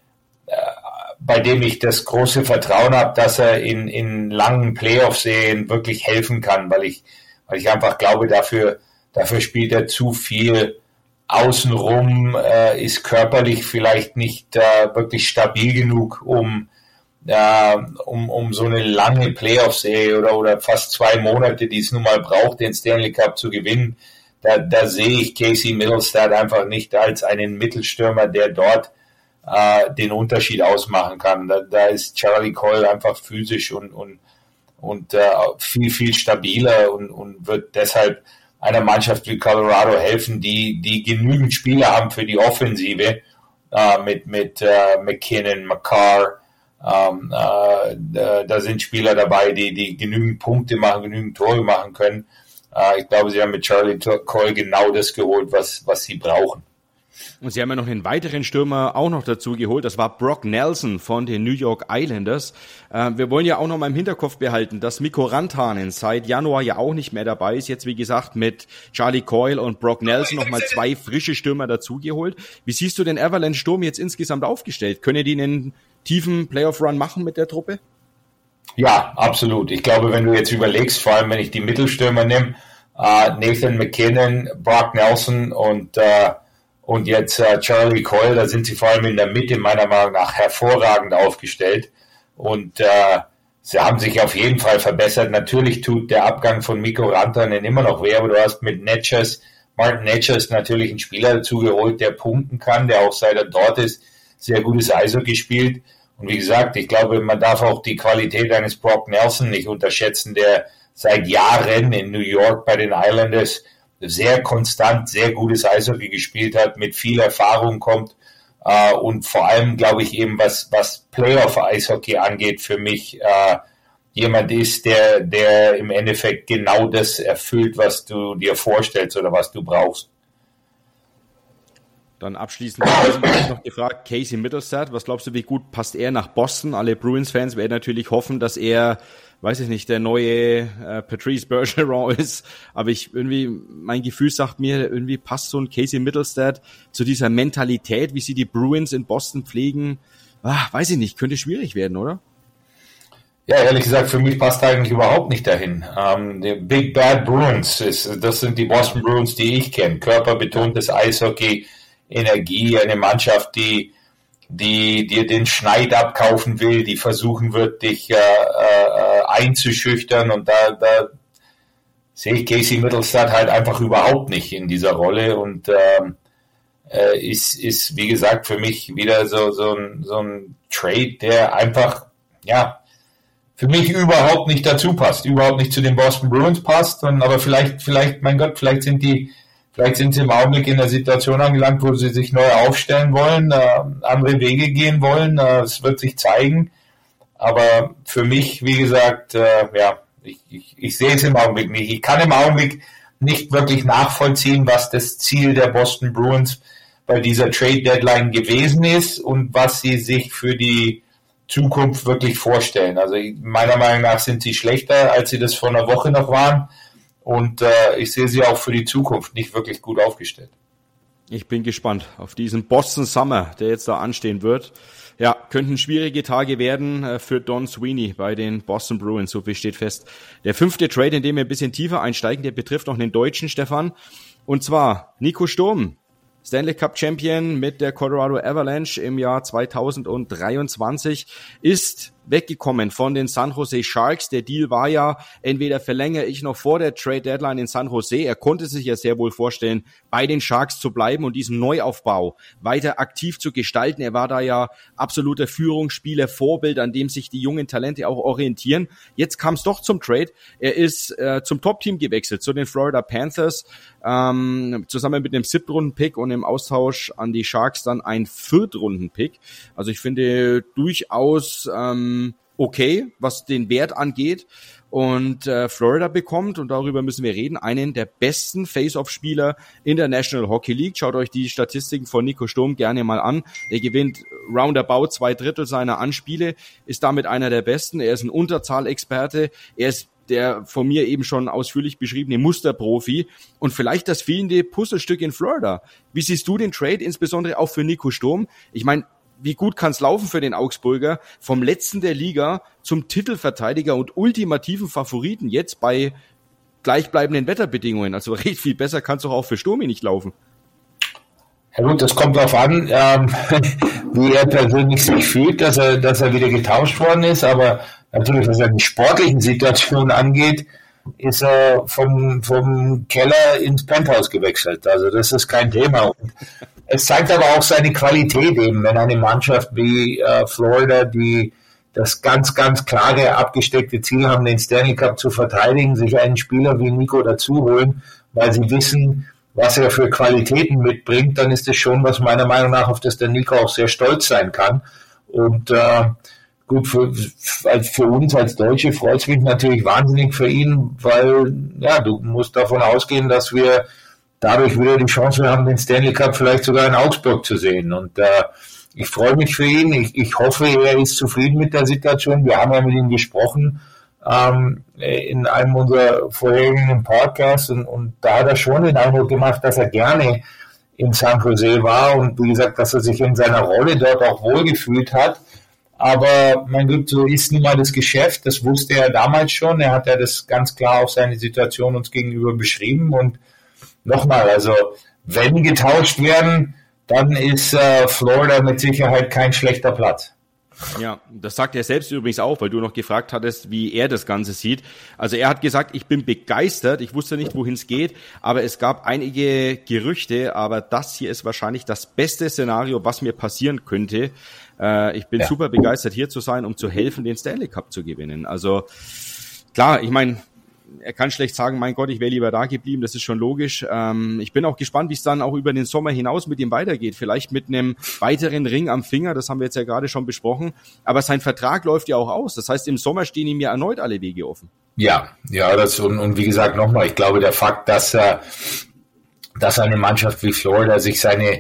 S2: bei dem ich das große Vertrauen habe, dass er in langen Playoff-Serien wirklich helfen kann, weil ich einfach glaube, dafür spielt er zu viel außenrum, ist körperlich vielleicht nicht wirklich stabil genug, um so eine lange Playoff-Serie oder fast 2 Monate, die es nun mal braucht, den Stanley Cup zu gewinnen. Da sehe ich Casey Mittelstadt einfach nicht als einen Mittelstürmer, der dort den Unterschied ausmachen kann. Da ist Charlie Coyle einfach physisch und viel, viel stabiler und wird deshalb einer Mannschaft wie Colorado helfen, die genügend Spieler haben für die Offensive, mit McKinnon, Makar. Da sind Spieler dabei, die genügend Punkte machen, genügend Tore machen können. Ich glaube, sie haben mit Charlie Coyle genau das geholt, was sie brauchen.
S1: Und sie haben ja noch einen weiteren Stürmer auch noch dazu geholt. Das war Brock Nelson von den New York Islanders. Wir wollen ja auch noch mal im Hinterkopf behalten, dass Mikko Rantanen seit Januar ja auch nicht mehr dabei ist. Jetzt, wie gesagt, mit Charlie Coyle und Brock Nelson noch mal 2 frische Stürmer dazu geholt. Wie siehst du den Avalanche-Sturm jetzt insgesamt aufgestellt? Können die einen tiefen Playoff-Run machen mit der Truppe?
S2: Ja, absolut. Ich glaube, wenn du jetzt überlegst, vor allem wenn ich die Mittelstürmer nehme, Nathan McKinnon, Brock Nelson und jetzt Charlie Coyle, da sind sie vor allem in der Mitte meiner Meinung nach hervorragend aufgestellt und sie haben sich auf jeden Fall verbessert. Natürlich tut der Abgang von Mikko Rantanen immer noch weh, aber du hast mit Martin Necas natürlich einen Spieler dazu geholt, der punkten kann, der auch seit er dort ist, sehr gutes Eishockey spielt. Und wie gesagt, ich glaube, man darf auch die Qualität eines Brock Nelson nicht unterschätzen, der seit Jahren in New York bei den Islanders sehr konstant, sehr gutes Eishockey gespielt hat, mit viel Erfahrung kommt und vor allem, glaube ich, eben was Playoff-Eishockey angeht, für mich jemand ist, der im Endeffekt genau das erfüllt, was du dir vorstellst oder was du brauchst.
S1: Dann abschließend noch gefragt, Casey Mittelstadt, was glaubst du, wie gut passt er nach Boston? Alle Bruins-Fans werden natürlich hoffen, dass er, weiß ich nicht, der neue Patrice Bergeron ist, aber mein Gefühl sagt mir, irgendwie passt so ein Casey Mittelstadt zu dieser Mentalität, wie sie die Bruins in Boston pflegen. Weiß ich nicht, könnte schwierig werden, oder?
S2: Ja, ehrlich gesagt, für mich passt er eigentlich überhaupt nicht dahin. Die Big Bad Bruins, das sind die Boston Bruins, die ich kenne. Körperbetontes Eishockey, Energie, eine Mannschaft, die dir den Schneid abkaufen will, die versuchen wird, dich einzuschüchtern, und da sehe ich Casey Mittelstadt halt einfach überhaupt nicht in dieser Rolle, und ist wie gesagt für mich wieder so ein Trade, der einfach, ja, für mich überhaupt nicht dazu passt, überhaupt nicht zu den Boston Bruins passt, aber vielleicht, mein Gott, vielleicht sind sie im Augenblick in der Situation angelangt, wo sie sich neu aufstellen wollen, andere Wege gehen wollen. Es wird sich zeigen. Aber für mich, wie gesagt, ich sehe es im Augenblick nicht. Ich kann im Augenblick nicht wirklich nachvollziehen, was das Ziel der Boston Bruins bei dieser Trade Deadline gewesen ist und was sie sich für die Zukunft wirklich vorstellen. Also meiner Meinung nach sind sie schlechter, als sie das vor einer Woche noch waren. Und ich sehe sie auch für die Zukunft nicht wirklich gut aufgestellt.
S1: Ich bin gespannt auf diesen Boston Summer, der jetzt da anstehen wird. Ja, könnten schwierige Tage werden für Don Sweeney bei den Boston Bruins, so viel steht fest. Der 5. Trade, in dem wir ein bisschen tiefer einsteigen, der betrifft noch einen Deutschen, Stefan. Und zwar Nico Sturm, Stanley Cup Champion mit der Colorado Avalanche im Jahr 2023, ist weggekommen von den San Jose Sharks. Der Deal war ja, entweder verlängere ich noch vor der Trade Deadline in San Jose. Er konnte sich ja sehr wohl vorstellen, bei den Sharks zu bleiben und diesen Neuaufbau weiter aktiv zu gestalten. Er war da ja absoluter Führungsspieler, Vorbild, an dem sich die jungen Talente auch orientieren. Jetzt kam es doch zum Trade. Er ist zum Top-Team gewechselt, zu den Florida Panthers, zusammen mit einem 7-Runden-Pick und im Austausch an die Sharks dann ein 4-Runden-Pick. Also ich finde durchaus okay, was den Wert angeht. Und Florida bekommt, und darüber müssen wir reden, einen der besten Face-Off-Spieler in der National Hockey League. Schaut euch die Statistiken von Nico Sturm gerne mal an. Er gewinnt roundabout 2/3 seiner Anspiele, ist damit einer der besten. Er ist ein Unterzahlexperte. Er ist der von mir eben schon ausführlich beschriebene Musterprofi und vielleicht das fehlende Puzzlestück in Florida. Wie siehst du den Trade, insbesondere auch für Nico Sturm? Ich meine, wie gut kann es laufen für den Augsburger, vom letzten der Liga zum Titelverteidiger und ultimativen Favoriten jetzt bei gleichbleibenden Wetterbedingungen? Also recht viel besser kann es doch auch für Sturmi nicht laufen.
S2: Ja gut, das kommt darauf an, wie er persönlich sich fühlt, dass er wieder getauscht worden ist, aber natürlich, was die sportlichen Situationen angeht, ist er vom Keller ins Penthouse gewechselt. Also das ist kein Thema. Und es zeigt aber auch seine Qualität eben, wenn eine Mannschaft wie Florida, die das ganz, ganz klare, abgesteckte Ziel haben, den Stanley Cup zu verteidigen, sich einen Spieler wie Nico dazu holen, weil sie wissen, was er für Qualitäten mitbringt, dann ist das schon was meiner Meinung nach, auf das der Nico auch sehr stolz sein kann. Und gut, für uns als Deutsche freut es mich natürlich wahnsinnig für ihn, weil ja, du musst davon ausgehen, dass wir dadurch wieder die Chance haben, den Stanley Cup vielleicht sogar in Augsburg zu sehen. Und ich freue mich für ihn. Ich hoffe, er ist zufrieden mit der Situation. Wir haben ja mit ihm gesprochen in einem unserer vorherigen Podcasts und da hat er schon den Eindruck gemacht, dass er gerne in San Jose war und wie gesagt, dass er sich in seiner Rolle dort auch wohlgefühlt hat. Aber mein Gott, so ist nun mal das Geschäft, das wusste er damals schon. Er hat ja das ganz klar auf seine Situation uns gegenüber beschrieben. Und nochmal, also wenn getauscht werden, dann ist Florida mit Sicherheit kein schlechter Platz.
S1: Ja, das sagt er selbst übrigens auch, weil du noch gefragt hattest, wie er das Ganze sieht. Also er hat gesagt, ich bin begeistert, ich wusste nicht, wohin es geht, aber es gab einige Gerüchte, aber das hier ist wahrscheinlich das beste Szenario, was mir passieren könnte. Ich bin super begeistert, hier zu sein, um zu helfen, den Stanley Cup zu gewinnen. Also klar, ich meine, er kann schlecht sagen, mein Gott, ich wäre lieber da geblieben, das ist schon logisch. Ich bin auch gespannt, wie es dann auch über den Sommer hinaus mit ihm weitergeht. Vielleicht mit einem weiteren Ring am Finger, das haben wir jetzt ja gerade schon besprochen. Aber sein Vertrag läuft ja auch aus. Das heißt, im Sommer stehen ihm ja erneut alle Wege offen. Ja,
S2: das und wie gesagt nochmal, ich glaube, der Fakt, dass eine Mannschaft wie Florida sich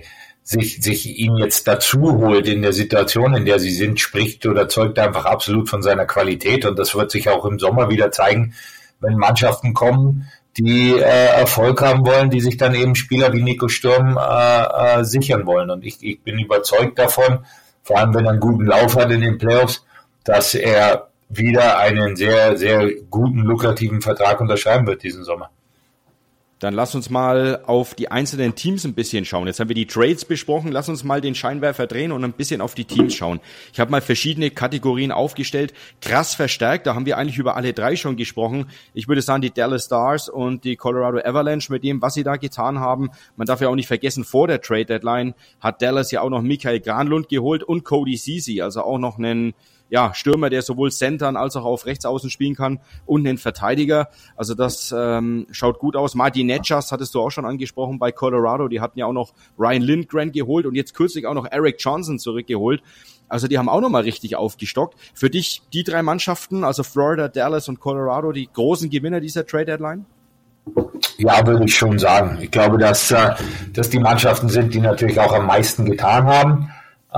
S2: sich ihn jetzt dazu holt in der Situation, in der sie sind, spricht oder zeugt einfach absolut von seiner Qualität. Und das wird sich auch im Sommer wieder zeigen, wenn Mannschaften kommen, die Erfolg haben wollen, die sich dann eben Spieler wie Nico Sturm sichern wollen. Und ich bin überzeugt davon, vor allem wenn er einen guten Lauf hat in den Playoffs, dass er wieder einen sehr, sehr guten, lukrativen Vertrag unterschreiben wird diesen Sommer.
S1: Dann lass uns mal auf die einzelnen Teams ein bisschen schauen. Jetzt haben wir die Trades besprochen. Lass uns mal den Scheinwerfer drehen und ein bisschen auf die Teams schauen. Ich habe mal verschiedene Kategorien aufgestellt. Krass verstärkt, da haben wir eigentlich über alle drei schon gesprochen. Ich würde sagen, die Dallas Stars und die Colorado Avalanche mit dem, was sie da getan haben. Man darf ja auch nicht vergessen, vor der Trade Deadline hat Dallas ja auch noch Mikael Granlund geholt und Cody Ceci, also auch noch einen Stürmer, der sowohl Centern als auch auf Rechtsaußen spielen kann und einen Verteidiger. Also das schaut gut aus. Martin Necas hattest du auch schon angesprochen bei Colorado. Die hatten ja auch noch Ryan Lindgren geholt und jetzt kürzlich auch noch Eric Johnson zurückgeholt. Also die haben auch nochmal richtig aufgestockt. Für dich die drei Mannschaften, also Florida, Dallas und Colorado, die großen Gewinner dieser Trade-Deadline?
S2: Ja, würde ich schon sagen. Ich glaube, dass die Mannschaften sind, die natürlich auch am meisten getan haben.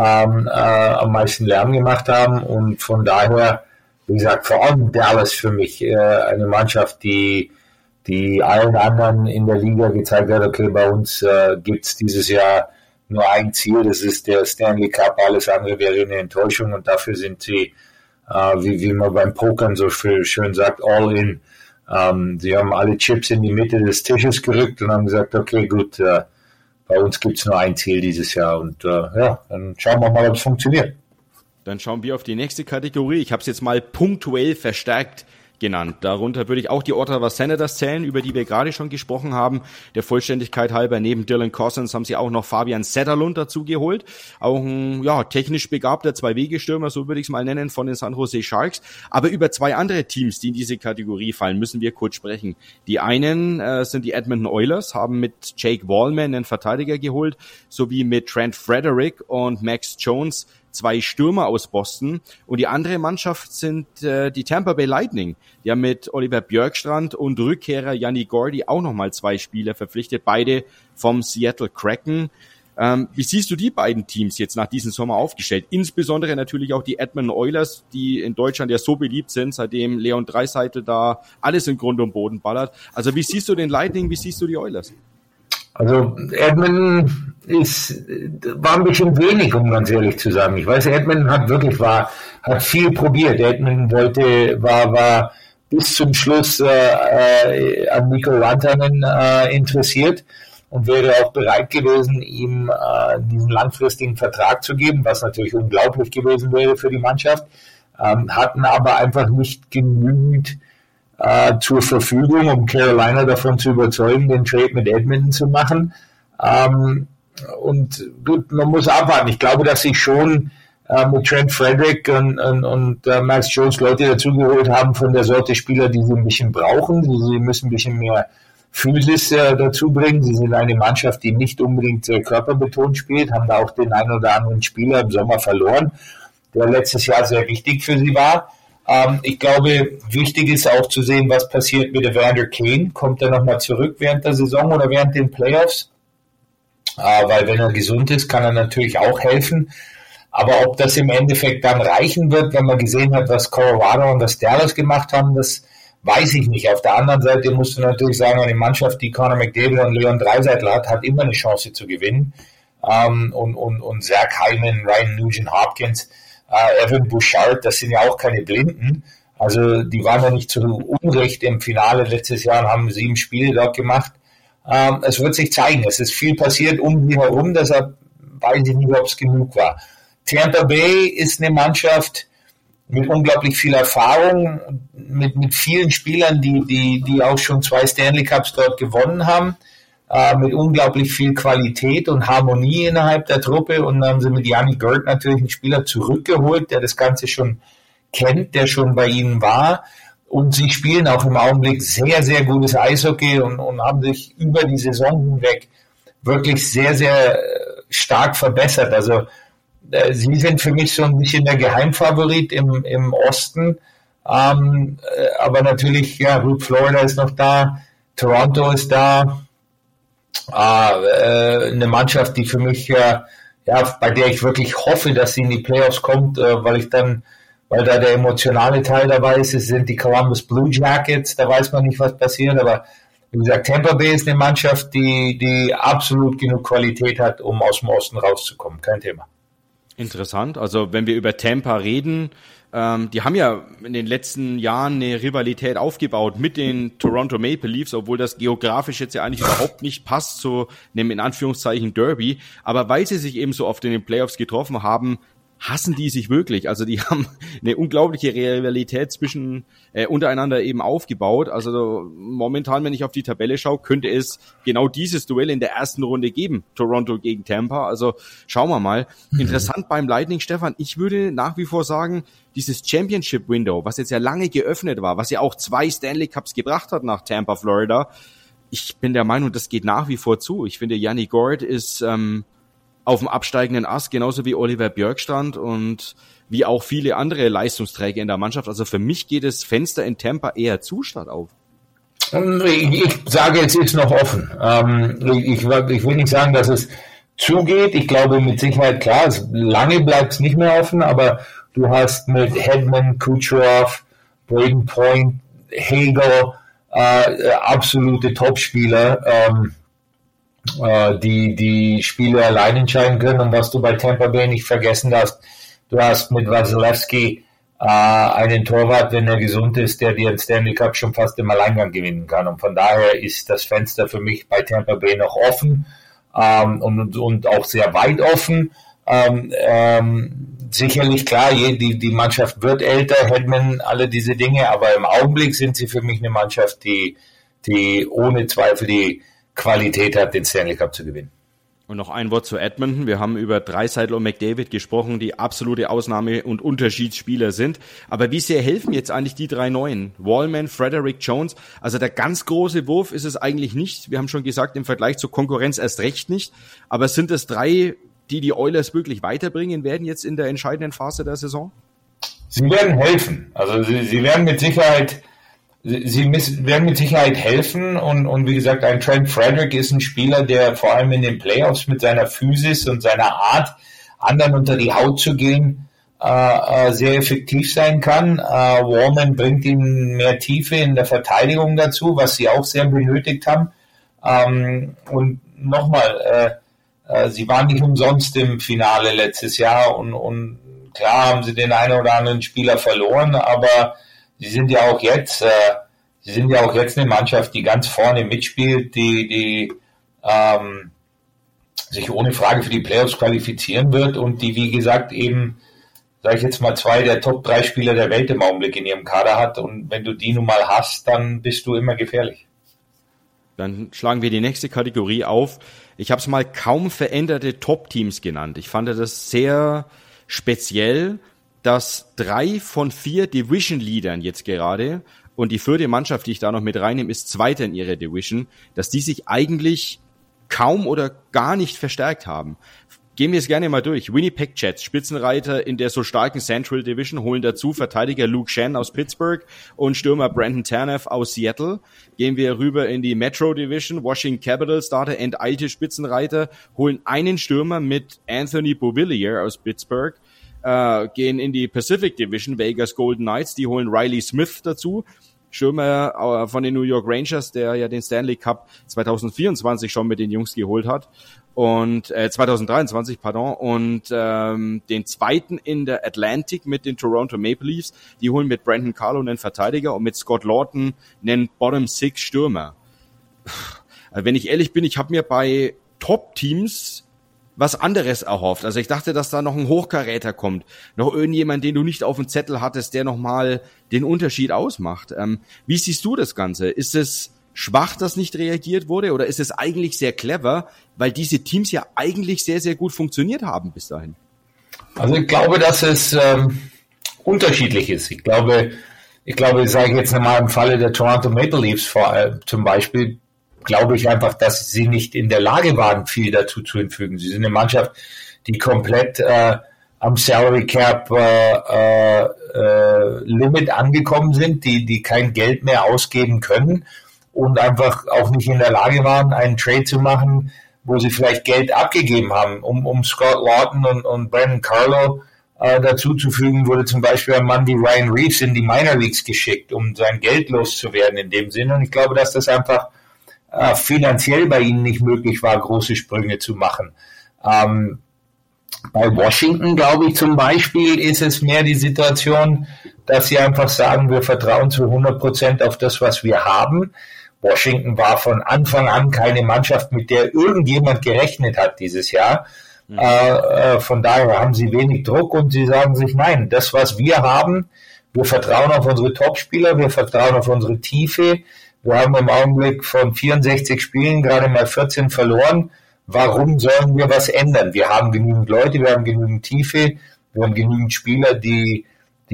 S2: Am meisten Lärm gemacht haben und von daher, wie gesagt, vor allem Dallas für mich eine Mannschaft, die allen anderen in der Liga gezeigt hat, okay, bei uns gibt's dieses Jahr nur ein Ziel, das ist der Stanley Cup, alles andere wäre eine Enttäuschung und dafür sind sie, wie man beim Pokern so schön sagt, all in. Sie haben alle Chips in die Mitte des Tisches gerückt und haben gesagt, okay, gut, bei uns gibt es nur ein Ziel dieses Jahr und dann schauen wir mal, ob es funktioniert.
S1: Dann schauen wir auf die nächste Kategorie. Ich habe es jetzt mal punktuell verstärkt genannt. Darunter würde ich auch die Ottawa Senators zählen, über die wir gerade schon gesprochen haben. Der Vollständigkeit halber, neben Dylan Cousins haben sie auch noch Fabian Zetterlund dazu geholt. Auch ein technisch begabter Zwei-Wege-Stürmer, so würde ich es mal nennen, von den San Jose Sharks. Aber über zwei andere Teams, die in diese Kategorie fallen, müssen wir kurz sprechen. Die einen sind die Edmonton Oilers, haben mit Jake Wallman einen Verteidiger geholt, sowie mit Trent Frederick und Max Jones zwei Stürmer aus Boston. Und die andere Mannschaft sind die Tampa Bay Lightning. Die haben mit Oliver Björkstrand und Rückkehrer Yanni Gordy auch nochmal zwei Spieler verpflichtet, beide vom Seattle Kraken. Wie siehst du die beiden Teams jetzt nach diesem Sommer aufgestellt? Insbesondere natürlich auch die Edmonton Oilers, die in Deutschland ja so beliebt sind, seitdem Leon Draisaitl da alles in Grund und Boden ballert. Also wie siehst du den Lightning, wie siehst du die Oilers?
S2: Also Edmonton war ein bisschen wenig, um ganz ehrlich zu sagen. Ich weiß, Edmonton hat viel probiert. Edmonton war bis zum Schluss an Mikko Rantanen interessiert und wäre auch bereit gewesen, ihm diesen langfristigen Vertrag zu geben, was natürlich unglaublich gewesen wäre für die Mannschaft, hatten aber einfach nicht genügend zur Verfügung, um Carolina davon zu überzeugen, den Trade mit Edmonton zu machen. Und gut, man muss abwarten. Ich glaube, dass sie schon mit Trent Frederick und Max Jones Leute dazugeholt haben von der Sorte Spieler, die sie ein bisschen brauchen. Sie müssen ein bisschen mehr Physis dazu bringen. Sie sind eine Mannschaft, die nicht unbedingt körperbetont spielt, haben da auch den einen oder anderen Spieler im Sommer verloren, der letztes Jahr sehr wichtig für sie war. Ich glaube, wichtig ist auch zu sehen, was passiert mit Evander Kane. Kommt er nochmal zurück während der Saison oder während den Playoffs? Weil wenn er gesund ist, kann er natürlich auch helfen. Aber ob das im Endeffekt dann reichen wird, wenn man gesehen hat, was Colorado und das Dallas gemacht haben, das weiß ich nicht. Auf der anderen Seite musst du natürlich sagen, eine Mannschaft, die Connor McDavid und Leon Draisaitl hat immer eine Chance zu gewinnen. Und Zach Hyman, Ryan Nugent-Hopkins, Evan Bouchard, das sind ja auch keine Blinden. Also die waren ja nicht zu Unrecht im Finale letztes Jahr und haben 7 Spiele dort gemacht. Es wird sich zeigen. Es ist viel passiert um sie herum, deshalb weiß ich nicht, ob es genug war. Tampa Bay ist eine Mannschaft mit unglaublich viel Erfahrung, mit vielen Spielern, die auch schon 2 Stanley Cups dort gewonnen haben, mit unglaublich viel Qualität und Harmonie innerhalb der Truppe. Und dann haben sie mit Yanni Gourde natürlich einen Spieler zurückgeholt, der das Ganze schon kennt, der schon bei ihnen war. Und sie spielen auch im Augenblick sehr, sehr gutes Eishockey und haben sich über die Saison hinweg wirklich sehr, sehr stark verbessert. Also sie sind für mich so ein bisschen der Geheimfavorit im Osten. Aber natürlich, ja, gut, Florida ist noch da, Toronto ist da. Eine Mannschaft, die für mich, bei der ich wirklich hoffe, dass sie in die Playoffs kommt, weil da der emotionale Teil dabei ist, es sind die Columbus Blue Jackets, da weiß man nicht, was passiert, aber wie gesagt, Tampa Bay ist eine Mannschaft, die absolut genug Qualität hat, um aus dem Osten rauszukommen, kein Thema.
S1: Interessant, also wenn wir über Tampa reden, die haben ja in den letzten Jahren eine Rivalität aufgebaut mit den Toronto Maple Leafs, obwohl das geografisch jetzt ja eigentlich überhaupt nicht passt zu einem in Anführungszeichen Derby. Aber weil sie sich eben so oft in den Playoffs getroffen haben, hassen die sich wirklich. Also die haben eine unglaubliche Rivalität untereinander eben aufgebaut. Also momentan, wenn ich auf die Tabelle schaue, könnte es genau dieses Duell in der ersten Runde geben. Toronto gegen Tampa. Also schauen wir mal. Interessant beim Lightning, Stefan. Ich würde nach wie vor sagen, dieses Championship Window, was jetzt ja lange geöffnet war, was ja auch 2 Stanley Cups gebracht hat nach Tampa, Florida. Ich bin der Meinung, das geht nach wie vor zu. Ich finde, Yanni Gourde ist auf dem absteigenden Ast, genauso wie Oliver Björkstrand und wie auch viele andere Leistungsträger in der Mannschaft. Also für mich geht das Fenster in Tampa eher zu statt auf.
S2: Ich sage, es ist noch offen. Ich will nicht sagen, dass es zugeht. Ich glaube mit Sicherheit, klar, lange bleibt es nicht mehr offen, aber du hast mit Hedman, Kucherov, Braden Point, Hagel absolute Topspieler, die Spiele allein entscheiden können. Und was du bei Tampa Bay nicht vergessen darfst, du hast mit Vasilevsky einen Torwart, wenn er gesund ist, der dir den Stanley Cup schon fast im Alleingang gewinnen kann. Und von daher ist das Fenster für mich bei Tampa Bay noch offen und auch sehr weit offen. Sicherlich, klar, die Mannschaft wird älter, Hedman, alle diese Dinge, aber im Augenblick sind sie für mich eine Mannschaft, die ohne Zweifel die Qualität hat, den Stanley Cup zu gewinnen.
S1: Und noch ein Wort zu Edmonton. Wir haben über Draisaitl und McDavid gesprochen, die absolute Ausnahme- und Unterschiedsspieler sind. Aber wie sehr helfen jetzt eigentlich die 3 Neuen? Wallman, Frederick Jones. Also der ganz große Wurf ist es eigentlich nicht. Wir haben schon gesagt, im Vergleich zur Konkurrenz erst recht nicht. Aber sind es 3, die Oilers wirklich weiterbringen werden jetzt in der entscheidenden Phase der Saison?
S2: Sie werden helfen. Also sie werden mit Sicherheit werden mit Sicherheit helfen und wie gesagt, ein Trent Frederick ist ein Spieler, der vor allem in den Playoffs mit seiner Physis und seiner Art, anderen unter die Haut zu gehen, sehr effektiv sein kann. Wallman bringt ihm mehr Tiefe in der Verteidigung dazu, was sie auch sehr benötigt haben. Und nochmal, sie waren nicht umsonst im Finale letztes Jahr und klar haben sie den einen oder anderen Spieler verloren, aber sie sind ja auch jetzt eine Mannschaft, die ganz vorne mitspielt, die sich ohne Frage für die Playoffs qualifizieren wird und die, wie gesagt, eben, sage ich jetzt mal, 2 der Top 3 Spieler der Welt im Augenblick in ihrem Kader hat. Und wenn du die nun mal hast, dann bist du immer gefährlich.
S1: Dann schlagen wir die nächste Kategorie auf. Ich habe es mal kaum veränderte Top-Teams genannt. Ich fand das sehr speziell, dass 3 von 4 Division-Leadern jetzt gerade und die 4. Mannschaft, die ich da noch mit reinnehme, ist Zweiter in ihrer Division, dass die sich eigentlich kaum oder gar nicht verstärkt haben. Gehen wir es gerne mal durch. Winnipeg Jets, Spitzenreiter in der so starken Central Division, holen dazu Verteidiger Luke Schenn aus Pittsburgh und Stürmer Brandon Tanev aus Seattle. Gehen wir rüber in die Metro Division. Washington Capitals, da der enteilte Spitzenreiter, holen einen Stürmer mit Anthony Beauvillier aus Pittsburgh. Gehen in die Pacific Division, Vegas Golden Knights, die holen Riley Smith dazu, Stürmer von den New York Rangers, der ja den Stanley Cup 2024 schon mit den Jungs geholt hat und 2023, und den zweiten in der Atlantic mit den Toronto Maple Leafs, die holen mit Brandon Carlo einen Verteidiger und mit Scott Laughton einen Bottom Six Stürmer. Wenn ich ehrlich bin, ich habe mir bei Top-Teams was anderes erhofft. Also ich dachte, dass da noch ein Hochkaräter kommt. Noch irgendjemand, den du nicht auf dem Zettel hattest, der nochmal den Unterschied ausmacht. Wie siehst du das Ganze? Ist es schwach, dass nicht reagiert wurde? Oder ist es eigentlich sehr clever, weil diese Teams ja eigentlich sehr, sehr gut funktioniert haben bis dahin?
S2: Also ich glaube, dass es unterschiedlich ist. Ich glaube, sage ich jetzt nochmal im Falle der Toronto Maple Leafs zum Beispiel, glaube ich einfach, dass sie nicht in der Lage waren, viel dazu zu hinzufügen. Sie sind eine Mannschaft, die komplett am Salary Cap Limit angekommen sind, die kein Geld mehr ausgeben können. und einfach auch nicht in der Lage waren, einen Trade zu machen, wo sie vielleicht Geld abgegeben haben, um Scott Lawton und Brandon Carlo dazu zu fügen, wurde zum Beispiel ein Mann wie Ryan Reeves in die Minor Leagues geschickt, um sein Geld loszuwerden in dem Sinne. Und ich glaube, dass das einfach finanziell bei ihnen nicht möglich war, große Sprünge zu machen. Bei Washington, glaube ich, zum Beispiel ist es mehr die Situation, dass sie einfach sagen, wir vertrauen zu 100% auf das, was wir haben. Washington war von Anfang an keine Mannschaft, mit der irgendjemand gerechnet hat dieses Jahr. Von daher haben sie wenig Druck und sie sagen sich, nein, das, was wir haben, wir vertrauen auf unsere Topspieler, wir vertrauen auf unsere Tiefe. Wir haben im Augenblick von 64 Spielen gerade mal 14 verloren. Warum sollen wir was ändern? Wir haben genügend Leute, wir haben genügend Tiefe, wir haben genügend Spieler, die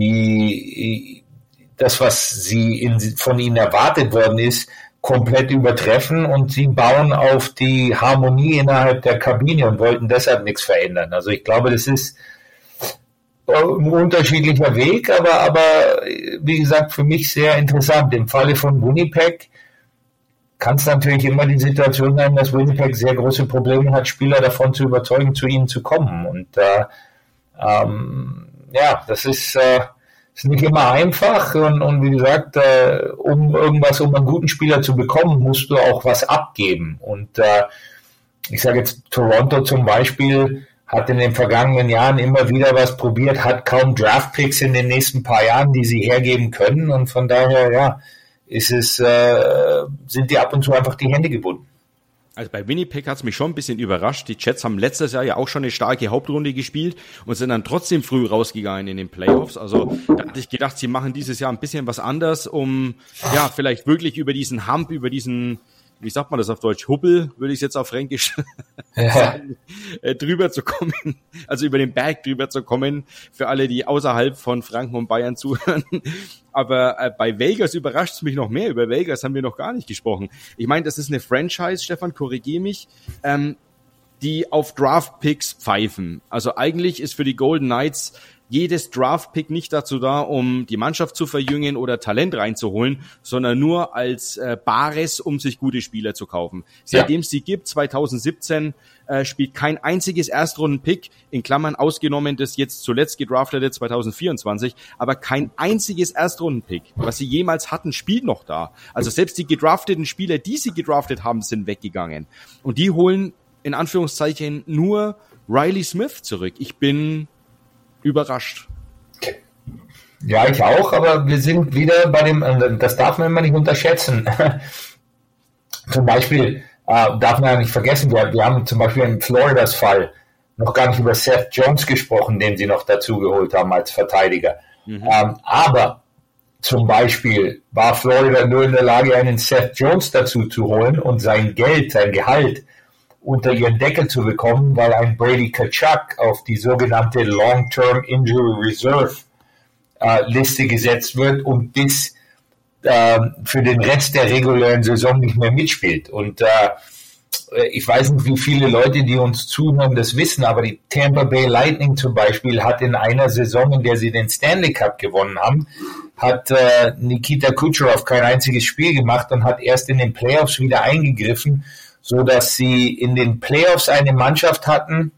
S2: das, was von ihnen erwartet worden ist, komplett übertreffen, und sie bauen auf die Harmonie innerhalb der Kabine und wollten deshalb nichts verändern. Also ich glaube, das ist ein unterschiedlicher Weg, aber wie gesagt, für mich sehr interessant. Im Falle von Winnipeg kann es natürlich immer die Situation sein, dass Winnipeg sehr große Probleme hat, Spieler davon zu überzeugen, zu ihnen zu kommen. Und das ist nicht immer einfach. Und wie gesagt, um einen guten Spieler zu bekommen, musst du auch was abgeben. Und ich sage jetzt, Toronto zum Beispiel hat in den vergangenen Jahren immer wieder was probiert, hat kaum Draftpicks in den nächsten paar Jahren, die sie hergeben können. Und von daher, sind die ab und zu einfach die Hände gebunden.
S1: Also bei Winnipeg hat es mich schon ein bisschen überrascht. Die Jets haben letztes Jahr ja auch schon eine starke Hauptrunde gespielt und sind dann trotzdem früh rausgegangen in den Playoffs. Also da hatte ich gedacht, sie machen dieses Jahr ein bisschen was anders, um vielleicht wirklich über diesen Hump, über diesen, wie sagt man das auf Deutsch, Hubbel, würde ich es jetzt auf Fränkisch sagen, drüber zu kommen, also über den Berg drüber zu kommen, für alle, die außerhalb von Franken und Bayern zuhören. Aber bei Vegas überrascht es mich noch mehr. Über Vegas haben wir noch gar nicht gesprochen. Ich meine, das ist eine Franchise, Stefan, korrigier mich, die auf Draft-Picks pfeifen. Also eigentlich ist für die Golden Knights jedes Draft-Pick nicht dazu da, um die Mannschaft zu verjüngen oder Talent reinzuholen, sondern nur als Bares, um sich gute Spieler zu kaufen. Seitdem es sie gibt, 2017, spielt kein einziges Erstrunden-Pick, in Klammern ausgenommen das jetzt zuletzt gedraftete 2024, aber kein einziges Erstrunden-Pick, was sie jemals hatten, spielt noch da. Also selbst die gedrafteten Spieler, die sie gedraftet haben, sind weggegangen. Und die holen in Anführungszeichen nur Riley Smith zurück. Ich bin überrascht.
S2: Ja, ich auch, aber wir sind wieder bei dem, das darf man immer nicht unterschätzen. Zum Beispiel darf man ja nicht vergessen, wir haben zum Beispiel in Floridas Fall noch gar nicht über Seth Jones gesprochen, den sie noch dazu geholt haben als Verteidiger. Aber zum Beispiel war Florida nur in der Lage, einen Seth Jones dazu zu holen und sein Gehalt unter ihren Deckel zu bekommen, weil ein Brady Tkachuk auf die sogenannte Long-Term Injury Reserve Liste gesetzt wird und bis für den Rest der regulären Saison nicht mehr mitspielt. Und ich weiß nicht, wie viele Leute, die uns zuhören, das wissen, aber die Tampa Bay Lightning zum Beispiel hat in einer Saison, in der sie den Stanley Cup gewonnen haben, hat Nikita Kucherov kein einziges Spiel gemacht und hat erst in den Playoffs wieder eingegriffen, so dass sie in den Playoffs eine Mannschaft hatten,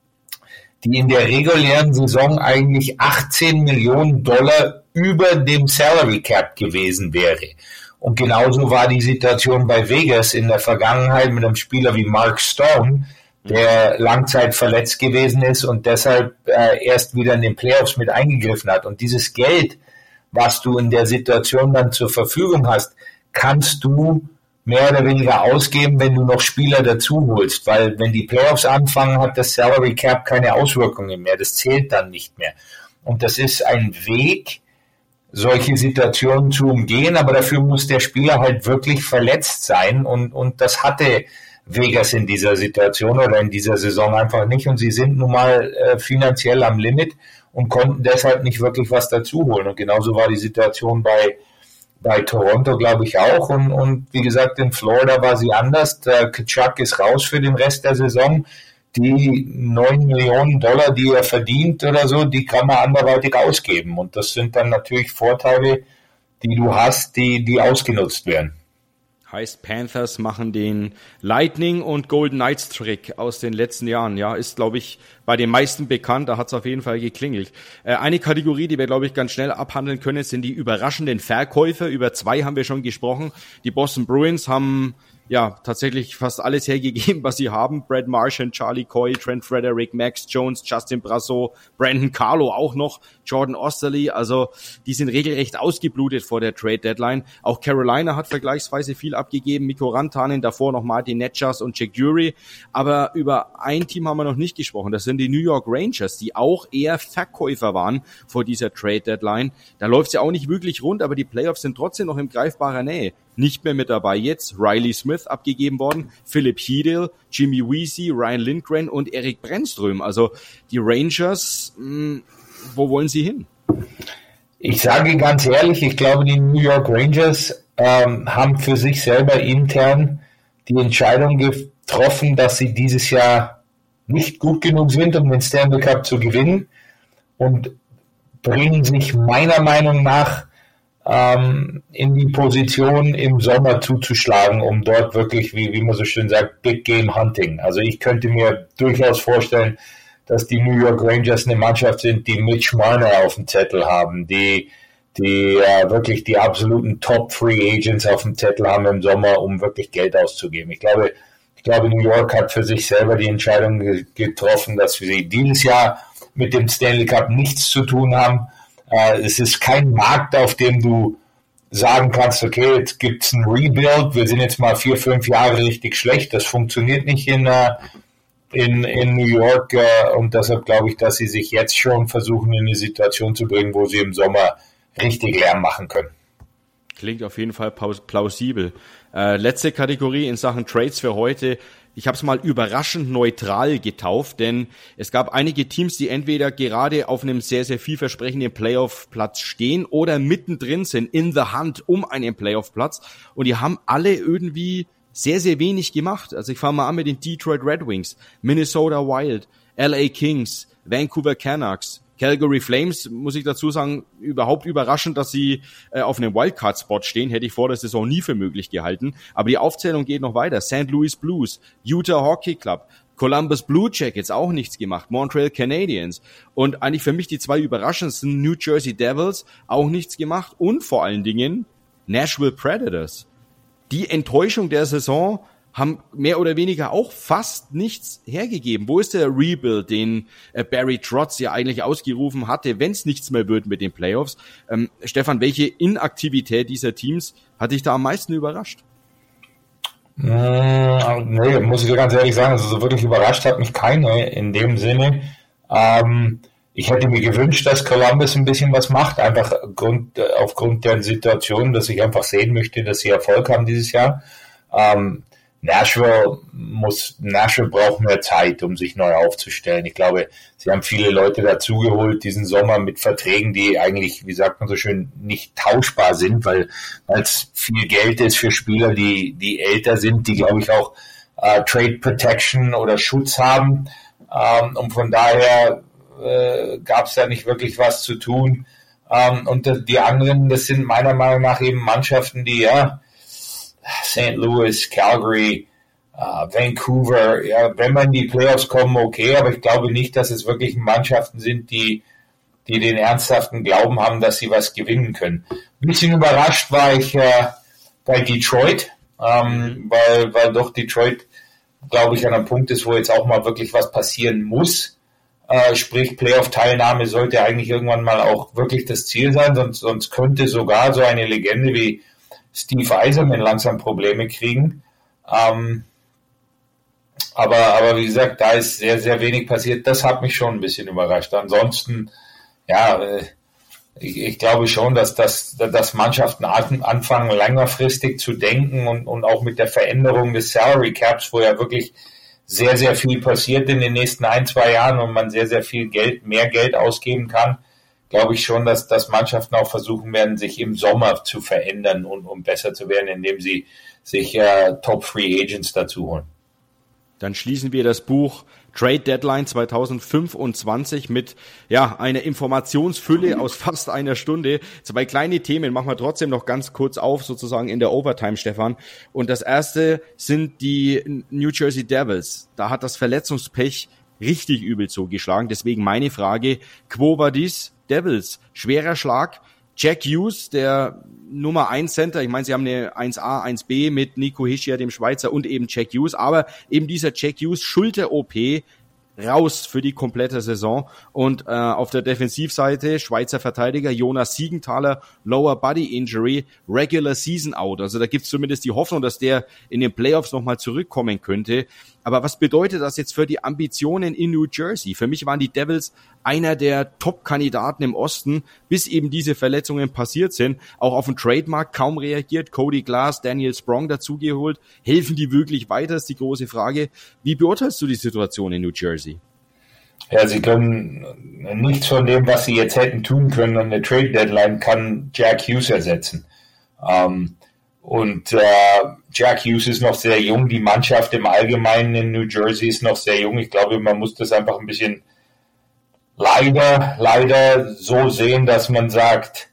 S2: die in der regulären Saison eigentlich $18 Millionen über dem Salary Cap gewesen wäre. Und genauso war die Situation bei Vegas in der Vergangenheit mit einem Spieler wie Mark Stone, der Langzeit verletzt gewesen ist und deshalb erst wieder in den Playoffs mit eingegriffen hat. Und dieses Geld, was du in der Situation dann zur Verfügung hast, kannst du mehr oder weniger ausgeben, wenn du noch Spieler dazu holst, weil wenn die Playoffs anfangen, hat das Salary Cap keine Auswirkungen mehr, das zählt dann nicht mehr. Und das ist ein Weg, solche Situationen zu umgehen, aber dafür muss der Spieler halt wirklich verletzt sein und das hatte Vegas in dieser Situation oder in dieser Saison einfach nicht und sie sind nun mal finanziell am Limit und konnten deshalb nicht wirklich was dazu holen und genauso war die Situation bei Toronto, glaube ich, auch. Und wie gesagt, in Florida war sie anders. Der Tkachuk ist raus für den Rest der Saison. Die $9 Millionen, die er verdient oder so, die kann man anderweitig ausgeben. Und das sind dann natürlich Vorteile, die du hast, die ausgenutzt werden.
S1: Heißt, Panthers machen den Lightning und Golden Knights Trick aus den letzten Jahren. Ja, ist, glaube ich, bei den meisten bekannt. Da hat es auf jeden Fall geklingelt. Eine Kategorie, die wir, glaube ich, ganz schnell abhandeln können, sind die überraschenden Verkäufe. Über 2 haben wir schon gesprochen. Die Boston Bruins haben ja tatsächlich fast alles hergegeben, was sie haben. Brad Marchand, Charlie Coyle, Trent Frederick, Max Jones, Justin Brasseur, Brandon Carlo auch noch, Jordan Osterley. Also die sind regelrecht ausgeblutet vor der Trade Deadline. Auch Carolina hat vergleichsweise viel abgegeben. Mikko Rantanen, davor noch Martin Necas und Jack Drury. Aber über ein Team haben wir noch nicht gesprochen. Das sind die New York Rangers, die auch eher Verkäufer waren vor dieser Trade Deadline. Da läuft es ja auch nicht wirklich rund, aber die Playoffs sind trotzdem noch in greifbarer Nähe. Nicht mehr mit dabei jetzt. Riley Smith abgegeben worden, Philip Hedel, Jimmy Vesey, Ryan Lindgren und Erik Brännström. Also die Rangers, wo wollen sie hin?
S2: Ich sage ganz ehrlich, ich glaube, die New York Rangers haben für sich selber intern die Entscheidung getroffen, dass sie dieses Jahr nicht gut genug sind, um den Stanley Cup zu gewinnen, und bringen sich meiner Meinung nach in die Position im Sommer zuzuschlagen, um dort wirklich, wie man so schön sagt, Big Game Hunting. Also ich könnte mir durchaus vorstellen, dass die New York Rangers eine Mannschaft sind, die Mitch Marner auf dem Zettel haben, die wirklich die absoluten Top Free Agents auf dem Zettel haben im Sommer, um wirklich Geld auszugeben. Ich glaube, New York hat für sich selber die Entscheidung getroffen, dass sie dieses Jahr mit dem Stanley Cup nichts zu tun haben. Es ist kein Markt, auf dem du sagen kannst, okay, jetzt gibt's ein Rebuild, wir sind jetzt mal 4-5 Jahre richtig schlecht. Das funktioniert nicht in New York, und deshalb glaube ich, dass sie sich jetzt schon versuchen, in eine Situation zu bringen, wo sie im Sommer richtig Lärm machen können.
S1: Klingt auf jeden Fall plausibel. Letzte Kategorie in Sachen Trades für heute. Ich habe es mal überraschend neutral getauft, denn es gab einige Teams, die entweder gerade auf einem sehr, sehr vielversprechenden Playoff-Platz stehen oder mittendrin sind in the hunt um einen Playoff-Platz, und die haben alle irgendwie sehr, sehr wenig gemacht. Also ich fange mal an mit den Detroit Red Wings, Minnesota Wild, LA Kings, Vancouver Canucks, Calgary Flames, muss ich dazu sagen, überhaupt überraschend, dass sie auf einem Wildcard-Spot stehen. Hätte ich vor der Saison nie für möglich gehalten. Aber die Aufzählung geht noch weiter. St. Louis Blues, Utah Hockey Club, Columbus Blue Jackets, auch nichts gemacht. Montreal Canadiens. Und eigentlich für mich die 2 überraschendsten, New Jersey Devils, auch nichts gemacht. Und vor allen Dingen Nashville Predators. Die Enttäuschung der Saison haben mehr oder weniger auch fast nichts hergegeben. Wo ist der Rebuild, den Barry Trotz ja eigentlich ausgerufen hatte, wenn es nichts mehr wird mit den Playoffs? Stefan, welche Inaktivität dieser Teams hat dich da am meisten überrascht?
S2: Nee, muss ich dir ganz ehrlich sagen, also so wirklich überrascht hat mich keine in dem Sinne. Ich hätte mir gewünscht, dass Columbus ein bisschen was macht, einfach aufgrund der Situation, dass ich einfach sehen möchte, dass sie Erfolg haben dieses Jahr. Nashville braucht mehr Zeit, um sich neu aufzustellen. Ich glaube, sie haben viele Leute dazugeholt diesen Sommer mit Verträgen, die eigentlich, wie sagt man so schön, nicht tauschbar sind, weil es viel Geld ist für Spieler, die älter sind, die, glaube ich, auch Trade Protection oder Schutz haben. Und von daher gab es da nicht wirklich was zu tun. Und die anderen, das sind meiner Meinung nach eben Mannschaften, die St. Louis, Calgary, Vancouver, wenn wir in die Playoffs kommen, okay, aber ich glaube nicht, dass es wirklich Mannschaften sind, die den ernsthaften Glauben haben, dass sie was gewinnen können. Ein bisschen überrascht war ich bei Detroit, weil doch Detroit, glaube ich, an einem Punkt ist, wo jetzt auch mal wirklich was passieren muss. Sprich, Playoff-Teilnahme sollte eigentlich irgendwann mal auch wirklich das Ziel sein, sonst könnte sogar so eine Legende wie Steve Yzerman langsam Probleme kriegen. Aber wie gesagt, da ist sehr, sehr wenig passiert. Das hat mich schon ein bisschen überrascht. Ansonsten, ich glaube schon, dass Mannschaften anfangen, längerfristig zu denken und auch mit der Veränderung des Salary Caps, wo ja wirklich sehr, sehr viel passiert in den nächsten 1-2 Jahren und man sehr, sehr viel mehr Geld ausgeben kann, glaube ich schon, dass Mannschaften auch versuchen werden, sich im Sommer zu verändern und um besser zu werden, indem sie sich Top Free Agents dazu holen.
S1: Dann schließen wir das Buch Trade Deadline 2025 mit einer Informationsfülle aus fast einer Stunde. 2 kleine Themen machen wir trotzdem noch ganz kurz auf, sozusagen in der Overtime, Stefan. Und das erste sind die New Jersey Devils. Da hat das Verletzungspech richtig übel zugeschlagen. Deswegen meine Frage, Quo vadis Devils? Schwerer Schlag. Jack Hughes, der Nummer 1 Center, ich meine, sie haben eine 1A, 1B mit Nico Hischier, dem Schweizer, und eben Jack Hughes, aber eben dieser Jack Hughes Schulter-OP raus für die komplette Saison. Und auf der Defensivseite Schweizer Verteidiger Jonas Siegenthaler, Lower Body Injury, Regular Season Out. Also da gibt's zumindest die Hoffnung, dass der in den Playoffs nochmal zurückkommen könnte. Aber was bedeutet das jetzt für die Ambitionen in New Jersey? Für mich waren die Devils einer der Top-Kandidaten im Osten, bis eben diese Verletzungen passiert sind. Auch auf den Trademark kaum reagiert. Cody Glass, Daniel Sprong dazugeholt. Helfen die wirklich weiter, ist die große Frage. Wie beurteilst du die Situation in New Jersey?
S2: Ja, sie können nichts von dem, was sie jetzt hätten tun können an der Trade Deadline, kann Jack Hughes ersetzen. Jack Hughes ist noch sehr jung, die Mannschaft im Allgemeinen in New Jersey ist noch sehr jung. Ich glaube, man muss das einfach ein bisschen leider so sehen, dass man sagt,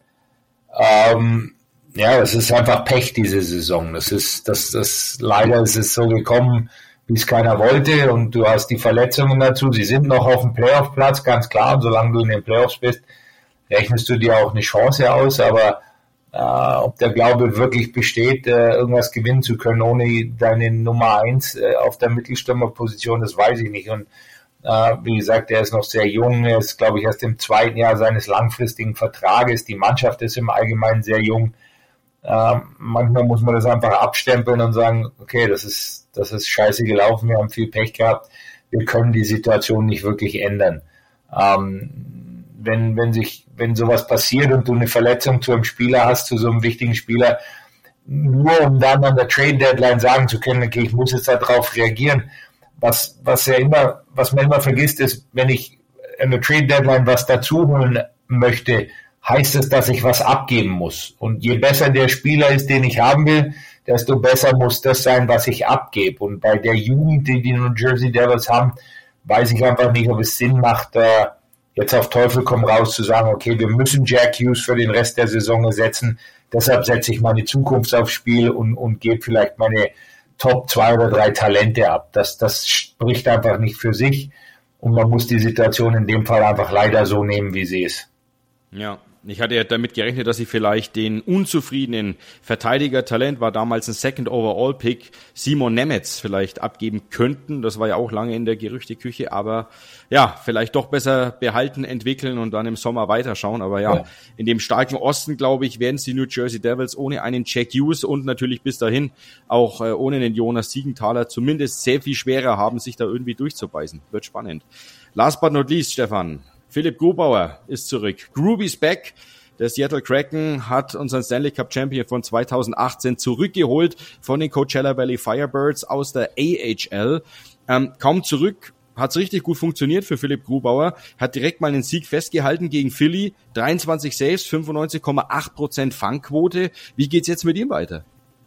S2: es ist einfach Pech diese Saison. Leider ist es so gekommen, wie es keiner wollte, und du hast die Verletzungen dazu. Sie sind noch auf dem Playoff-Platz, ganz klar, und solange du in den Playoffs bist, rechnest du dir auch eine Chance aus, aber ob der Glaube wirklich besteht, irgendwas gewinnen zu können, ohne deine Nummer 1 auf der Mittelstürmerposition, das weiß ich nicht. Und wie gesagt, er ist noch sehr jung, er ist, glaube ich, erst im 2. Jahr seines langfristigen Vertrages. Die Mannschaft ist im Allgemeinen sehr jung. Manchmal muss man das einfach abstempeln und sagen, okay, das ist scheiße gelaufen, wir haben viel Pech gehabt, wir können die Situation nicht wirklich ändern. Wenn sowas passiert und du eine Verletzung zu einem Spieler hast, zu so einem wichtigen Spieler, nur um dann an der Trade Deadline sagen zu können, okay, ich muss jetzt darauf reagieren. Was man immer vergisst, ist, wenn ich an der Trade Deadline was dazu holen möchte, heißt es, dass ich was abgeben muss. Und je besser der Spieler ist, den ich haben will, desto besser muss das sein, was ich abgebe. Und bei der Jugend, die die New Jersey Devils haben, weiß ich einfach nicht, ob es Sinn macht, jetzt auf Teufel komm raus zu sagen, okay, wir müssen Jack Hughes für den Rest der Saison ersetzen, deshalb setze ich meine Zukunft aufs Spiel und gebe vielleicht meine Top 2 oder 3 Talente ab. Das spricht einfach nicht für sich, und man muss die Situation in dem Fall einfach leider so nehmen, wie sie ist.
S1: Ja. Ich hatte ja damit gerechnet, dass sie vielleicht den unzufriedenen Verteidiger-Talent, war damals ein Second-Overall-Pick, Simon Nemetz vielleicht abgeben könnten. Das war ja auch lange in der Gerüchteküche, aber ja, vielleicht doch besser behalten, entwickeln und dann im Sommer weiterschauen. Aber ja, in dem starken Osten, glaube ich, werden es die New Jersey Devils ohne einen Jack Hughes und natürlich bis dahin auch ohne einen Jonas Siegenthaler zumindest sehr viel schwerer haben, sich da irgendwie durchzubeißen. Wird spannend. Last but not least, Stefan, Philipp Grubauer ist zurück. Groovy's back. Der Seattle Kraken hat unseren Stanley Cup Champion von 2018 zurückgeholt von den Coachella Valley Firebirds aus der AHL. Kaum zurück, hat's richtig gut funktioniert für Philipp Grubauer. Hat direkt mal einen Sieg festgehalten gegen Philly. 23 Saves, 95,8% Fangquote. Wie geht's jetzt mit ihm weiter?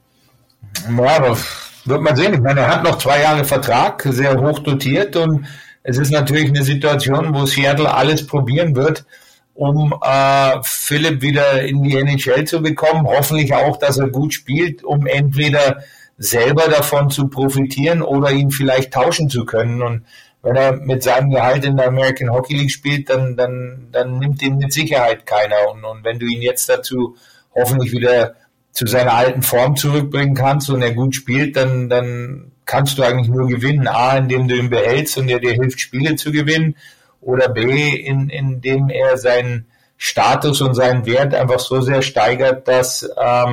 S2: Ja, das wird man sehen. Ich meine, er hat noch 2 Jahre Vertrag, sehr hoch dotiert, und es ist natürlich eine Situation, wo Seattle alles probieren wird, um Philipp wieder in die NHL zu bekommen. Hoffentlich auch, dass er gut spielt, um entweder selber davon zu profitieren oder ihn vielleicht tauschen zu können. Und wenn er mit seinem Gehalt in der American Hockey League spielt, dann nimmt ihn mit Sicherheit keiner. Und wenn du ihn jetzt dazu hoffentlich wieder zu seiner alten Form zurückbringen kannst und er gut spielt, dann kannst du eigentlich nur gewinnen. A, indem du ihn behältst und er dir hilft, Spiele zu gewinnen, oder B, indem er seinen Status und seinen Wert einfach so sehr steigert, dass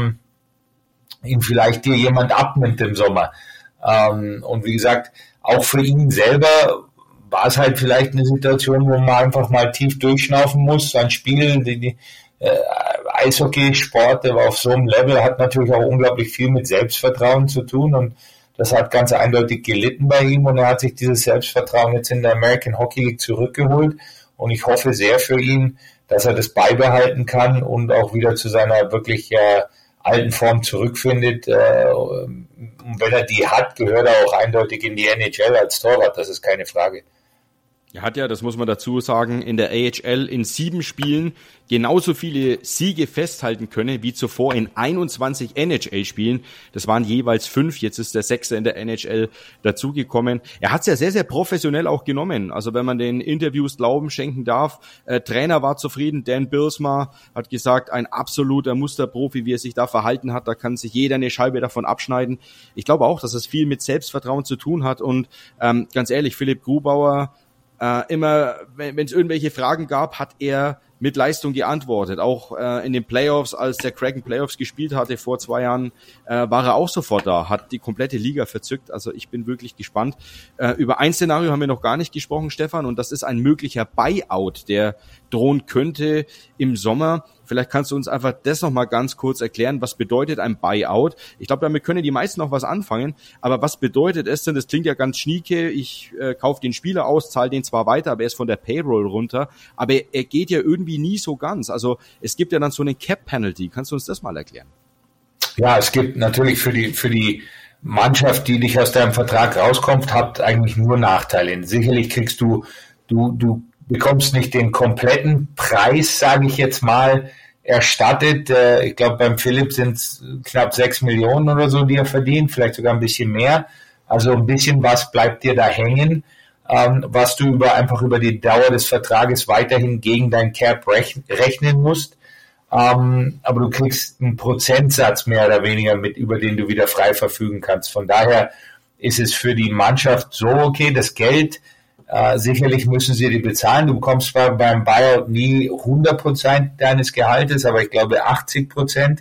S2: ihn vielleicht dir jemand abnimmt im Sommer. Und wie gesagt, auch für ihn selber war es halt vielleicht eine Situation, wo man einfach mal tief durchschnaufen muss. Sein Spiel, Eishockey-Sport, der war auf so einem Level, hat natürlich auch unglaublich viel mit Selbstvertrauen zu tun, und das hat ganz eindeutig gelitten bei ihm, und er hat sich dieses Selbstvertrauen jetzt in der American Hockey League zurückgeholt, und ich hoffe sehr für ihn, dass er das beibehalten kann und auch wieder zu seiner wirklich alten Form zurückfindet. Und wenn er die hat, gehört er auch eindeutig in die NHL als Torwart, das ist keine Frage.
S1: Er hat ja, das muss man dazu sagen, in der AHL in 7 Spielen genauso viele Siege festhalten können wie zuvor in 21 NHL-Spielen. Das waren jeweils 5, jetzt ist der 6. in der NHL dazugekommen. Er hat es ja sehr, sehr professionell auch genommen. Also wenn man den Interviews Glauben schenken darf, Trainer war zufrieden, Dan Bylsma hat gesagt, ein absoluter Musterprofi, wie er sich da verhalten hat, da kann sich jeder eine Scheibe davon abschneiden. Ich glaube auch, dass es viel mit Selbstvertrauen zu tun hat und ganz ehrlich, Philipp Grubauer, immer, wenn es irgendwelche Fragen gab, hat er mit Leistung geantwortet. Auch in den Playoffs, als der Kraken Playoffs gespielt hatte vor 2 Jahren, war er auch sofort da, hat die komplette Liga verzückt. Also ich bin wirklich gespannt. Über ein Szenario haben wir noch gar nicht gesprochen, Stefan, und das ist ein möglicher Buyout, der drohen könnte im Sommer. Vielleicht kannst du uns einfach das nochmal ganz kurz erklären. Was bedeutet ein Buyout? Ich glaube, damit können die meisten noch was anfangen. Aber was bedeutet es denn? Das klingt ja ganz schnieke. Ich kaufe den Spieler aus, zahle den zwar weiter, aber er ist von der Payroll runter. Aber er geht ja irgendwie nie so ganz. Also es gibt ja dann so eine Cap-Penalty. Kannst du uns das mal erklären?
S2: Ja, es gibt natürlich für die Mannschaft, die dich aus deinem Vertrag rauskommt, hat eigentlich nur Nachteile. Sicherlich kriegst du bekommst nicht den kompletten Preis, sage ich jetzt mal, erstattet. Ich glaube, beim Philipp sind es knapp 6 Millionen oder so, die er verdient, vielleicht sogar ein bisschen mehr. Also ein bisschen was bleibt dir da hängen, was du einfach über die Dauer des Vertrages weiterhin gegen dein Cap rechnen musst. Aber du kriegst einen Prozentsatz mehr oder weniger mit, über den du wieder frei verfügen kannst. Von daher ist es für die Mannschaft so okay, das Geld, sicherlich müssen sie die bezahlen. Du bekommst zwar beim Buyout nie 100% deines Gehaltes, aber ich glaube 80%,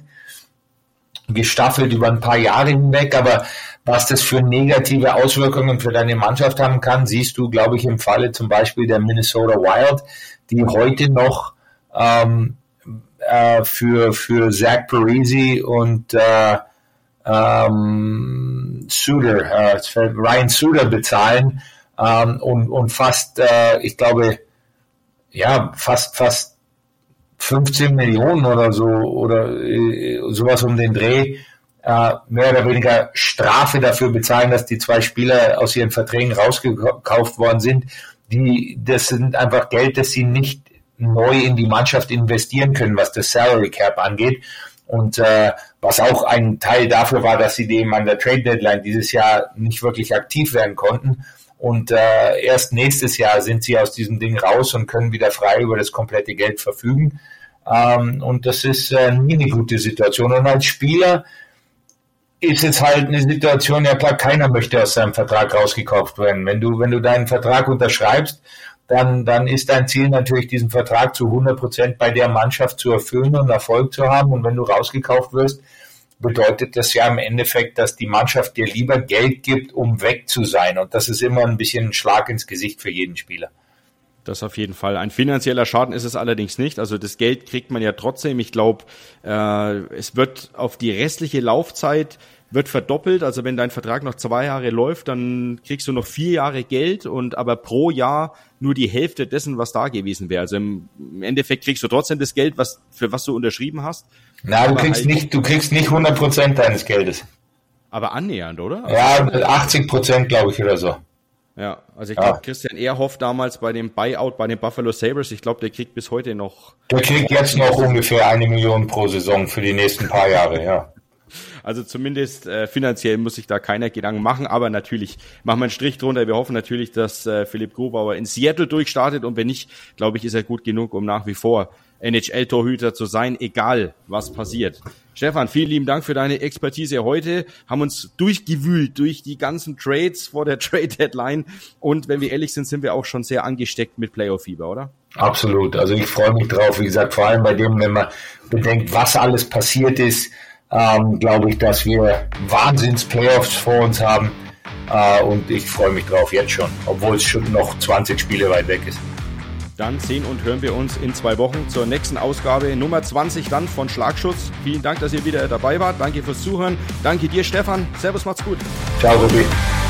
S2: gestaffelt über ein paar Jahre hinweg. Aber was das für negative Auswirkungen für deine Mannschaft haben kann, siehst du, glaube ich, im Falle zum Beispiel der Minnesota Wild, die heute noch für Zach Parise und Ryan Suter bezahlen, und fast, ich glaube, ja, fast 15 Millionen oder so, oder sowas um den Dreh, mehr oder weniger Strafe dafür bezahlen, dass die 2 Spieler aus ihren Verträgen rausgekauft worden sind. Das sind einfach Geld, das sie nicht neu in die Mannschaft investieren können, was das Salary Cap angeht. Und was auch ein Teil dafür war, dass sie dem an der Trade Deadline dieses Jahr nicht wirklich aktiv werden konnten. Und erst nächstes Jahr sind sie aus diesem Ding raus und können wieder frei über das komplette Geld verfügen. Und das ist nie eine gute Situation. Und als Spieler ist es halt eine Situation, ja klar, keiner möchte aus seinem Vertrag rausgekauft werden. Wenn du deinen Vertrag unterschreibst, dann ist dein Ziel natürlich, diesen Vertrag zu 100% bei der Mannschaft zu erfüllen und Erfolg zu haben. Und wenn du rausgekauft wirst, bedeutet das ja im Endeffekt, dass die Mannschaft dir lieber Geld gibt, um weg zu sein. Und das ist immer ein bisschen ein Schlag ins Gesicht für jeden Spieler.
S1: Das auf jeden Fall. Ein finanzieller Schaden ist es allerdings nicht. Also das Geld kriegt man ja trotzdem. Ich glaube, es wird auf die restliche Laufzeit wird verdoppelt. Also wenn dein Vertrag noch 2 Jahre läuft, dann kriegst du noch 4 Jahre Geld und aber pro Jahr nur die Hälfte dessen, was da gewesen wäre. Also im Endeffekt kriegst du trotzdem das Geld, für was du unterschrieben hast.
S2: Na, du kriegst nicht 100% deines Geldes.
S1: Aber annähernd, oder?
S2: Ja, 80%, glaube ich, oder so.
S1: Ja, also ich glaube, Christian Ehrhoff damals bei dem Buyout bei den Buffalo Sabres, ich glaube, der kriegt bis heute noch...
S2: Der kriegt jetzt noch ungefähr 1 Million pro Saison für die nächsten paar Jahre, ja.
S1: Also zumindest finanziell muss sich da keiner Gedanken machen, aber natürlich machen wir einen Strich drunter. Wir hoffen natürlich, dass Philipp Grubauer in Seattle durchstartet und wenn nicht, glaube ich, ist er gut genug, um nach wie vor NHL-Torhüter zu sein, egal was passiert. Stefan, vielen lieben Dank für deine Expertise heute, haben uns durchgewühlt durch die ganzen Trades vor der Trade-Deadline und wenn wir ehrlich sind wir auch schon sehr angesteckt mit Playoff-Fieber, oder?
S2: Absolut, also ich freue mich drauf, wie gesagt, vor allem bei dem, wenn man bedenkt, was alles passiert ist, glaube ich, dass wir Wahnsinns-Playoffs vor uns haben und ich freue mich drauf jetzt schon, obwohl es schon noch 20 Spiele weit weg ist.
S1: Dann sehen und hören wir uns in 2 Wochen zur nächsten Ausgabe Nummer 20 dann von Schlagschutz. Vielen Dank, dass ihr wieder dabei wart. Danke fürs Zuhören. Danke dir, Stefan. Servus, macht's gut.
S2: Ciao, Ruby.